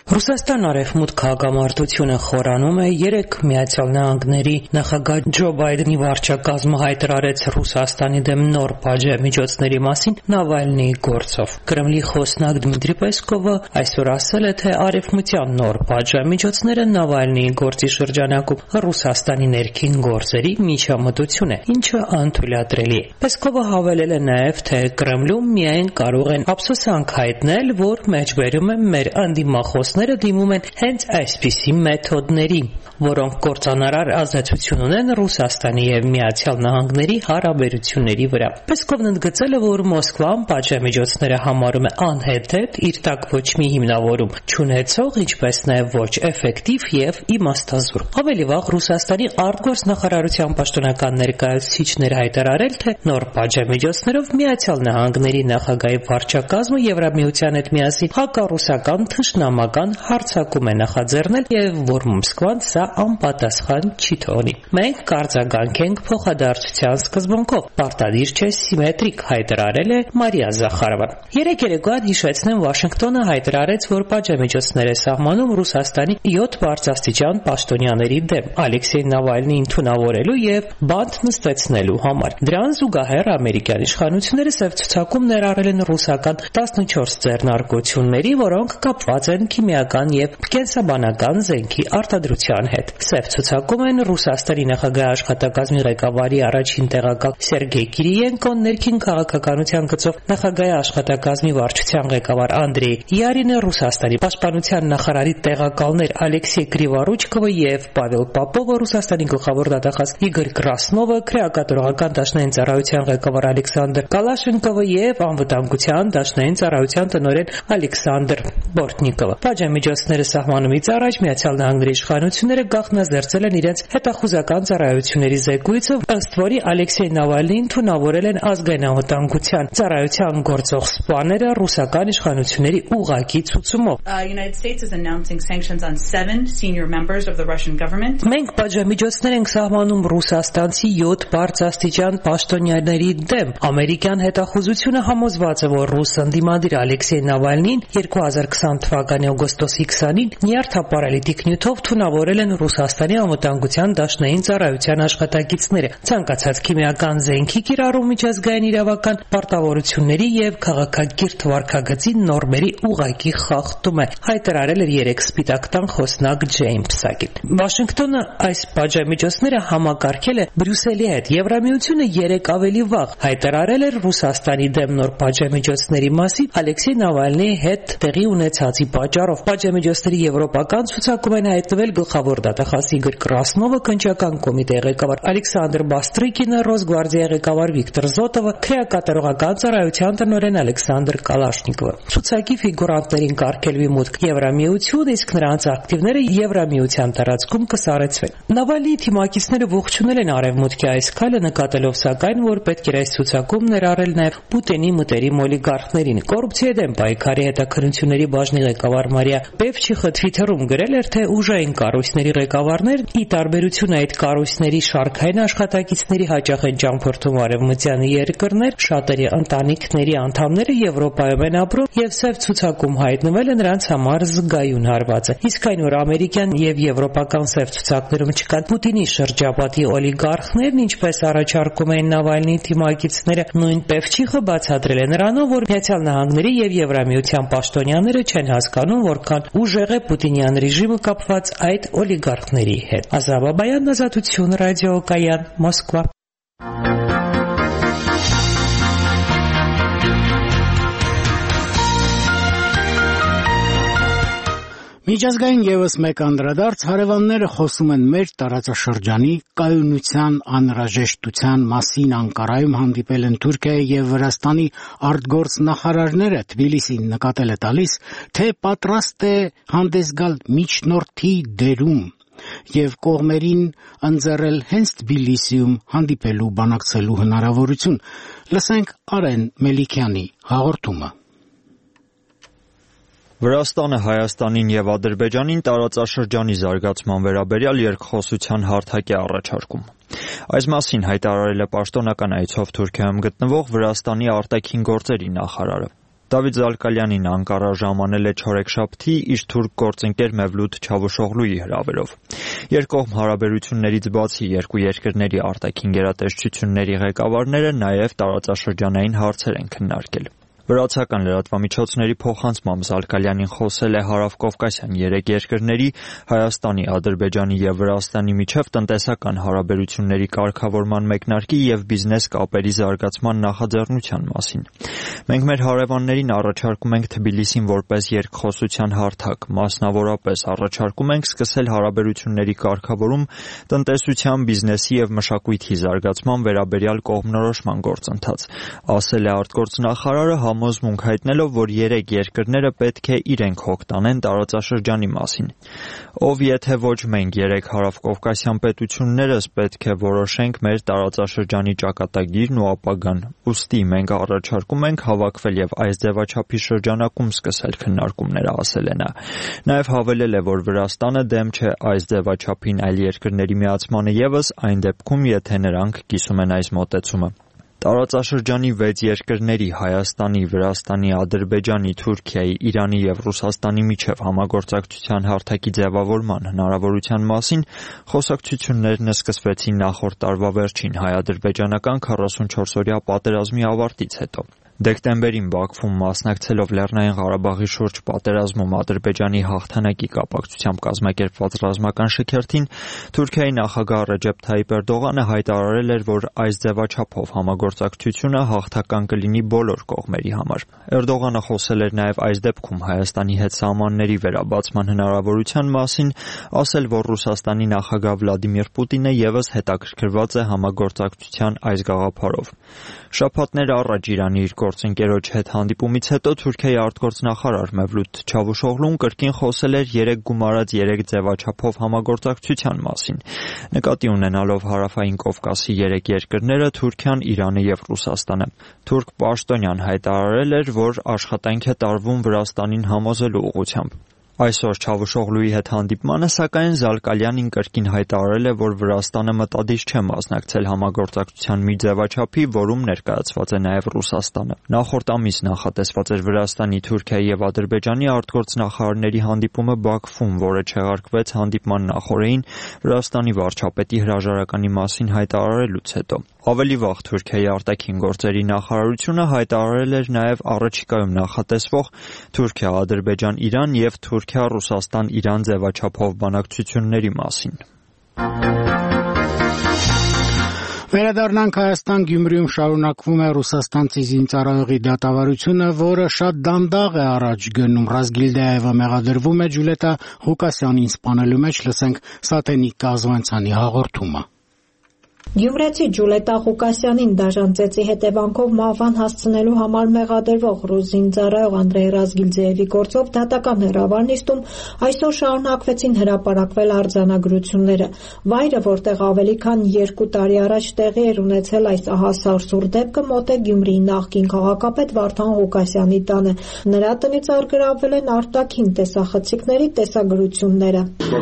Ռուսաստան արևմուտք հակամարտությունը խորանում է 3 Միացյալ Նահանգների նախագահ Ջո Բայդենի վարչակազմը հայտարարեց Ռուսաստանի դեմ նոր պատժամիջոցների մասին Նավալնիի գործով։ Կրեմլի խոսնակ Դմիտրի Պեսկովը այսօր ասել է, թե արևմտյան նոր պատժամիջոցները Նավալնիի գործի շրջանակում Ռուսաստանի ներքին գործերի միջամտություն է, ինչը անթույլատրելի է։ Պեսկովը հավելել է նաև, թե Կրեմլում միայն կարող են ափսոսանք հայտնել, որ մեջբերում է մեր անդիմախոսները դիմում են հենց այսպիսի մեթոդների, որոնք կործանարար ազդեցություն ունեն Ռուսաստանի եւ Միացյալ Նահանգների հարաբերությունների վրա։ Պեսկովն ընդգծել է, որ Մոսկվան պատժամիջոցները համարում է անհեթեթ, իր տակ ոչ մի հիմնավորում չունեցող, ինչպես նաև ոչ էֆեկտիվ եւ իմաստազուրկ։ Ավելի վաղ Ռուսաստանի արտգործնախարարության պաշտոնական ներկայացուցիչներ հայտարարել, թե նոր պատժամիջոցներով Միացյալ Նահանգների նախագահի վարչակազմը Եվրամիության հետ միասին հակառուսական թշնամական հարձակում է նախաձեռնել եւ որ Մոսկվան սա անպատասխան չի թողնի։ Մենք կարձագանքենք փոխադարձության սկզբունքով, պարտադիր չէ սիմետրիկ, հայտարարել է Մարիա Զախարովան։ Երեկ երեկոյան հիշեցնեմ, Վաշինգտոնը հայտարարեց, որ պատժամիջոցներ է սահմանում Ռուսաստանի 7 բարձրաստիճան պաշտոնյաների դեմ Ալեքսեյ Նավալնիին թունավորելու եւ բանտ նստեցնելու համար։ Դրան զուգահեռ ամերիկյան իշխանությունները սև ցուցակում ներառել են ռուսական 14 ձեռնարկությունների, որոնք կապված են քիմիական եւ կենսաբանական զենքի արտադրության հետ։ Սև ցուցակում են Ռուսաստանի նախագահի աշխատակազմի ղեկավարի առաջին տեղակալ Սերգեյ Կիրիենկոն, ներքին քաղաքականության գծով նախագահի աշխատակազմի վարչության ղեկավար Անդրեյ Յարինը, Ռուսաստանի պաշտպանության նախարարի տեղակալներ Ալեքսեյ Կրիվարուչկովը եւ Պավել Պապովը, Ռուսաստանի գլխավոր դատախազ Իգոր Կրասնովը, քրեակատորական դաշնային ծառայության ղեկավար Ալեքսանդր Կալաշենկովը եւ անվտանգության դաշնային ծառայության տնօրեն Ալեքսանդր Բորտնիկովը։ Պատժամիջոցները սահմանումից առաջ Միացյալ Նահանգների իշխանությունները գաղտնազերծել են իրենց հետախուզական ծառայությունների զեկույցը, ըստ որի Ալեքսեյ Նավալնիին թունավորել են ազգային անվտանգության ծառայության գործող սպաները ռուսական իշխանությունների ուղղակի ցուցումով։ Մենք պատժամիջոցներ ենք սահմանում ռուսաստանցի 7 բարձրաստիճան պաշտոնյաների դեմ։ Ամերիկյան հետախուզությունը համոզված է, որ ռուս ընդդիմադիր Ալեքսեյ Նավալնիին 2020 թվականի օգոստոսի 20-ին նյարդապարելի տիկնյութով թունավորել են Ռուսաստանի անվտանգության դաշնային ծառայության աշխատակիցները։ Ցանկացած քիմիական զենքի կիրառում միջազգային իրավական պարտավորությունների եւ քաղաքակիրթ վարքագծի նորմերի ուղղակի խախտում է, հայտարարել էր 3 Սպիտակ տան խոսնակ Ջեյմս Պսակին։ Վաշինգտոնը այս պատժամիջոցները համակարգել է Բրյուսելի հետ։ Եվրամիությունը 3 ավելի վաղ հայտարարել էր Ռուսաստանի դեմ նոր պատժամիջոցների մասին Ալեքսեյ Նավալնիի հետ տեղի ունեցածի պատճառով։ Պատժամիջոցների եվրոպական ցուցակում են հայտնվել գլխավոր դատախազ Իգոր Կրասնովը, քննչական կոմիտեի ղեկավար Ալեքսանդր Բաստրիկինը, Ռոսգվարդիայի ղեկավար Վիկտոր Զոտովը, քրեակատորական ծառայության տնօրեն Ալեքսանդր Կալաշնիկովը։ Ցուցակի ֆիգուրանտներին կարգելվի մուտք Եվրամիություն, իսկ նրանց ակտիվները Եվրամիության տարածքում կսարեցվեն։ Նավալնիի թիմակիցները ողջունել են արևմուտքի այս քայլը, նկատելով սակայն, որ պետք էր այս ցուցակում ներառել նաև Պուտինի մտերիմ օլիգարխներին։ Կոռուպցիայի դեմ պայքարի հետաքննությունների բաժնի ղեկավար Մարիա Պևչիխը Թվիթերում գրել էր, թե ուժային կառույցների ղեկավարներն ի տարբերություն այդ կառույցների շարքային աշխատակիցների հաճախ են ճամփորդում արևմտյան երկրներ, շատերի ընտանիքների անդամները Եվրոպայում են ապրում եւ սև ցուցակում հայտնվել է նրանց համար զգայուն հարվածը։ Իսկ այն, որ ամերիկյան եւ եվրոպական սև ցուցակներում չկան Պուտինի շրջապատի օլիգարխներն, ինչպես առաջարկում էին Նավալնիի թիմակիցները, նույն Պևչիխը բացատրել է նրանով, որ Միացյալ Նահանգների եւ Եվրամիության պաշտոնյաները չեն հասկանում, որքան ուժեղ է Պուտինյան ռեժիմը կապված այդ օլիգարխների հետ։ Ազատ Բաբայան, Ազատություն, ռադիոկայան, Մոսկվա։ Միջազգային եւս մեկ անդրադարձ հարևանները խոսում են մեր տարածաշրջանի կայունության անհրաժեշտության մասին Անկարայում հանդիպել են Թուրքիայի եւ Վրաստանի արտգործ նախարարները Թբիլիսին նկատել է տալիս, թե պատրաստ է հանդես գալ միջնորդի դերում եւ կողմերին ընձեռել հենց Թբիլիսիում հանդիպելու բանակցելու հնարավորություն։ Լսենք Արեն Մելիքյանի հաղորդումը։ Վրաստանը Հայաստանին եւ Ադրբեջանին տարածաշրջանի զարգացման վերաբերյալ երկխոսության հարթակ է առաջարկում։ Այս մասին հայտարարել է պաշտոնական այցով Թուրքիայում գտնվող Վրաստանի արտաքին գործերի նախարարը։ Դավիթ Զալկալյանին Անկարա ժամանել է չորեքշաբթի իր թուրք գործընկեր Մևլութ Չավուշօղլուի հրավերով։ Երկկողմ հարաբերություններից բացի երկու երկրների արտաքին գերատեսչությունների ղեկավարները նաև տարածաշրջանային հարցեր են քննարկել։ Վրացական լրատվամիջոցների փոխանցմամբ Զալկալյանին խոսել է Հարավկովկասյան 3 երկրների՝ Հայաստանի, Ադրբեջանի եւ Վրաստանի միջև տնտեսական հարաբերությունների կարգավորման մեկնարկի եւ բիզնես կապերի զարգացման նախաձեռնության մասին։ Մենք մեր հարևաններին առաջարկում ենք Թբիլիսին որպես երկխոսության հարթակ, մասնավորապես առաջարկում ենք սկսել հարաբերությունների կարգավորում տնտեսության, բիզնեսի եւ մշակույթի զարգացման վերաբերյալ կողմնորոշման գործընթաց, ասել է արտգործնախարարը համոզմունք հայտնելով, որ 3 երկրները պետք է իրենք հոգ տանեն տարածաշրջանի մասին։ Ով եթե ոչ մենք 3 հարավկովկասյան պետություններս պետք է որոշենք մեր տարածաշրջանի ճակատագիրն ու ապագան։ Ուստի մենք առաջարկում ենք հավաքվել եւ այս ձևաչափի շրջանակում սկսել քննարկումները, ասել է նա։ Նաեւ հավելել է, որ Վրաստանը դեմ չէ այս ձևաչափին այլ երկրների միացմանը եւս այն դեպքում, եթե նրանք կիսում են այս մոտեցումը։ Տարածաշրջանի 6 երկրների Հայաստանի, Վրաստանի, Ադրբեջանի, Թուրքիայի, Իրանի եւ Ռուսաստանի միջև համագործակցության հարթակի ձևավորման հնարավորության մասին խոսակցություններն սկսվեցին նախորդ տարվա վերջին հայ-ադրբեջանական 44-օրյա պատերազմի ավարտից հետո։ Դեկտեմբերին Բաքվում մասնակցելով Լեռնային Ղարաբաղի շուրջ պատերազմում Ադրբեջանի հաղթանակի կապակցությամբ կազմակերպված ռազմական շքերթին Թուրքիայի նախագահ Ռեջեփ Թայիփ Էրդողանը հայտարարել էր, որ այս ձևաչափով համագործակցությունը հաղթական կլինի բոլոր կողմերի համար։ Էրդողանը խոսել էր նաև այս դեպքում Հայաստանի հետ սահմանների վերաբացման հնարավորության մասին, ասել, որ Ռուսաստանի նախագահ Վլադիմիր Պուտինը եւս հետաքրքրված է համագործակցության այս գաղափարով։ Շաբաթներ առաջ Իրանի իր գործընկերոջ հետ հանդիպումից հետո Թուրքիայի արտգործնախարար Մևլութ Չավուշօղլուն կրկին խոսել էր 3 գումարած 3 ձևաչափով համագործակցության մասին։ Նկատի ունենալով Հարավային Կովկասի 3 երկրները՝ Թուրքիան, Իրանը եւ Ռուսաստանը։ Թուրք պաշտոնյան հայտարարել էր, որ աշխատանք է տարվում Վրաստանին համոզելու ուղղությամբ։ Այսօր Չավուշօղլուի հետ հանդիպմանը, սակայն Զալկալյանին կրկին հայտարարել է, որ Վրաստանը մտադիր չէ մասնակցել համագործակցության մի ձևաչափի, որում ներկայացված է նաև Ռուսաստանը։ Նախորդ ամիս նախատեսված էր Վրաստանի, Թուրքիայի եւ Ադրբեջանի արտգործնախարարների հանդիպումը Բաքվում, որը չեղարկվեց հանդիպման նախօրեին Վրաստանի վարչապետի հրաժարականի մասին հայտարարելուց հետո։ Ավելի վաղ Թուրքիայի արտաքին գործերի նախարարությունը հայտարարել էր նաև առաջիկայում նախատեսվող Թուրքիա-Ադրբեջան-Իրան եւ Թուրքիա-Ռուսաստան-Իրան ձևաչափով բանակցությունների մասին։ Վերադառնանք Հայաստան, Գյումրիում շարունակվում է ռուսաստանցի զինծառայողի դատավարությունը, որը շատ դանդաղ է առաջ գնում։ Ռազգիլդայևը մեղադրվում է Ջուլետա Ղուկասյանին սպանելու մեջ, լսենք Սաթենիկ Կազվանցյանի հաղորդումը։ Գյումրեցի Ջուլետա Ղուկասյանին դաժան ծեծի հետևանքով մահվան հասցնելու համար մեղադրվող ռուս զինծառայող Անդրեյ Ռազգիլդեևի գործով դատական հրավար նիստում այսօր շարունակվեցին հրապարակվել արձանագրությունները։ Վայրը, որտեղ ավելի քան 2 տարի առաջ տեղի էր ունեցել այս ահասարսուռ դեպքը, մոտ է Գյումրիի նախկին քաղաքապետ Վարդան Ղուկասյանի տանը։ Նրա տնից առգրավվել են արտաքին տեսախցիկների տեսագրությունները։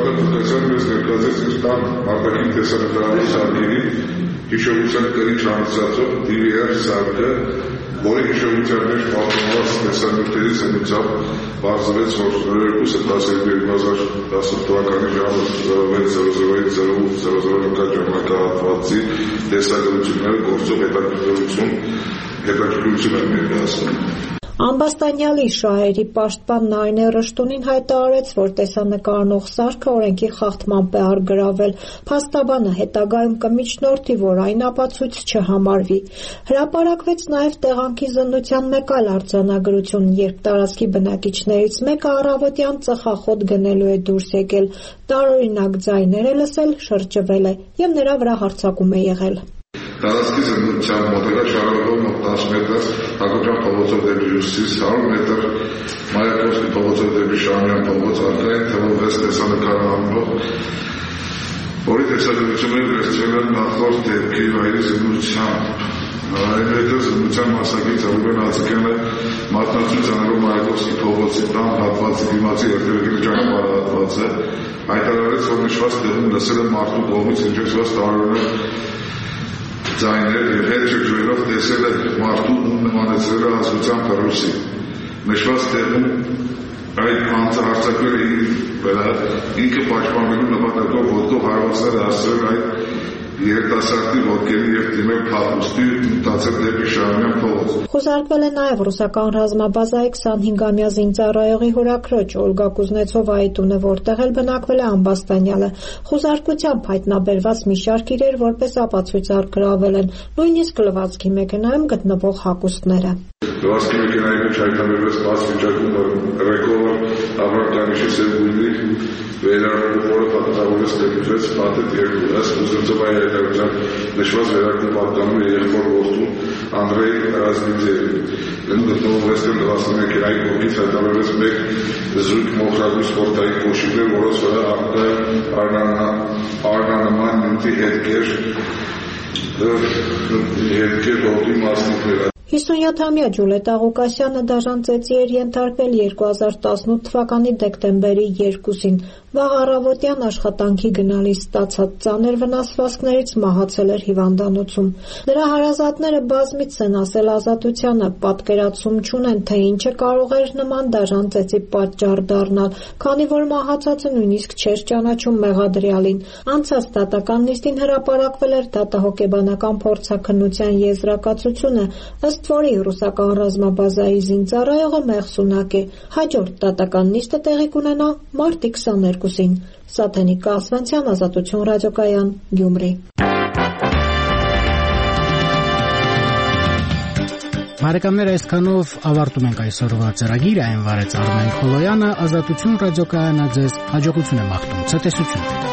Հիշողության կրիչ հանձնածով DVR սարքը, որի հիշողության մեջ պատմված տեսանյութերից հնությամբ բարձրեց, որ 2010 թվականի ժամը 06:00-ից 08:00 ժամանակահատվածի տեսագրությունները գործող հետաքրքրություն են ներկայացնում։ Ամբաստանյալի շահերի պաշտպան Նարինե Ռշտունին հայտարարեց, որ տեսանկարնող սարքը օրենքի խախտմամբ է առգրավել։ Փաստաբանը հետագայում կմիջնորդի, որ այն ապացույց չհամարվի։ Հրապարակվեց նաև տեղանքի զննության մեկ այլ արձանագրություն, երբ տարածքի բնակիչներից մեկը առավոտյան ծխախոտ գնելու է դուրս եկել, տարօրինակ ձայներ է լսել, շրջվել է եւ նրա վրա հարձակում է եղել։ Տարածքի զննության մոդելը շարժվում 10 մետր, Հակոբյան փողոցով դեպի հյուսիս, 100 մետր, Մայակովսկի փողոցով դեպի Շահումյան փողոց, արկային թվով 6 տեսանկարահանող, որի տեսագրությունները վերցվել են նախորդ դեպքի վայրի զննությամբ։ Այն հետո զննության մասնակից Ռուբեն Ացիկյանը մատնացույց անելով Մայակովսկի փողոցի տան հատվածի դիմացի երկրի ճանապարհահատվածը հայտարարեց, որ նշված տեղում լսել է մարդու կողմից հնչեցված տարօրինակ ձայներ եւ հետ շրջվելով տեսել է մարդու նմանեցրել ազգության փռուսի։ նշված տեղում այդ հանցահարձակվելը ինքը պաշտպանելու նպատակով ոտքով հարվածներ հասցրել այդ երիտասարդի ոտքերի եւ դիմել փախուստի մտածել դեպի Շահումյան փողոց։ Խոզարկվել է նաեւ ռուսական ռազմաբազայի 25-ամյա զինծառայողի հորաքրոջ Օլգա Կուզնեցովայի տունը, որտեղ էլ բնակվել է ամբաստանյալը։ Խոզարկությամբ հայտնաբերված մի շարք իրեր որպես ապացույց առգրավել են, նույնիսկ լվացքի մեքենայում գտնվող հագուստները։ Լվացքի մեքենայի մեջ հայտնաբերված բաց վիճակում ռեկովեր Ավրատանիշի սերգույնի վերարկուղորը պատասխանատվորը ստեղծվեց պատետ 2 ըստ Կուզնեցովայի հայտարարության նշված վերարկուն պատկանում է եղբոր որդու Անդրեյ Ռազգիձեևին։ Գտնվող վեստերն լվացքի մեքենայի կողմից հայտնաբերվեց մեկ զույգ մոխրագույն սպորտային կոշիկներ, որոնց վրա արնանման նյութի հետքեր ողի մասնիկներ։ 57-ամյա Ջուլիետա Ղուկասյանը դաժան ծեծի էր ենթարկվել 2018 թվականի դեկտեմբերի 2-ին։ Վաղ առավոտյան աշխատանքի գնալիս ստացած ծանր վնասվածքներից մահացել էր հիվանդանոցում։ Նրա հարազատները բազմից են ասել Ազատությանը, պատկերացում չունեն, թե ինչը կարող էր նման դաժան ծեծի պատճառ դառնալ, քանի որ մահացածը նույնիսկ չէր ճանաչում մեղադրյալին։ Անցած դատական նիստին հրապարակվել էր դատահոգեբանական փորձաքննության եզրակացությունը, ըստ որի ռուսական ռազմաբազայի զինծառայողը մեղսունակ է։ Հաջորդ դատական նիստը տեղի կունենա մարտի 22-ին։ Սաթենիկ Կասվանցյան, Ազատություն ռադիոկայան, Գյումրի։ Բարեկամներ, այսքանով ավարտում ենք այսօրվա ծրագիրը, այն վարեց Արմեն Խոլոյանը, Ազատություն ռադիոկայանը ձեզ հաջողություն է մաղթում, ցտեսություն։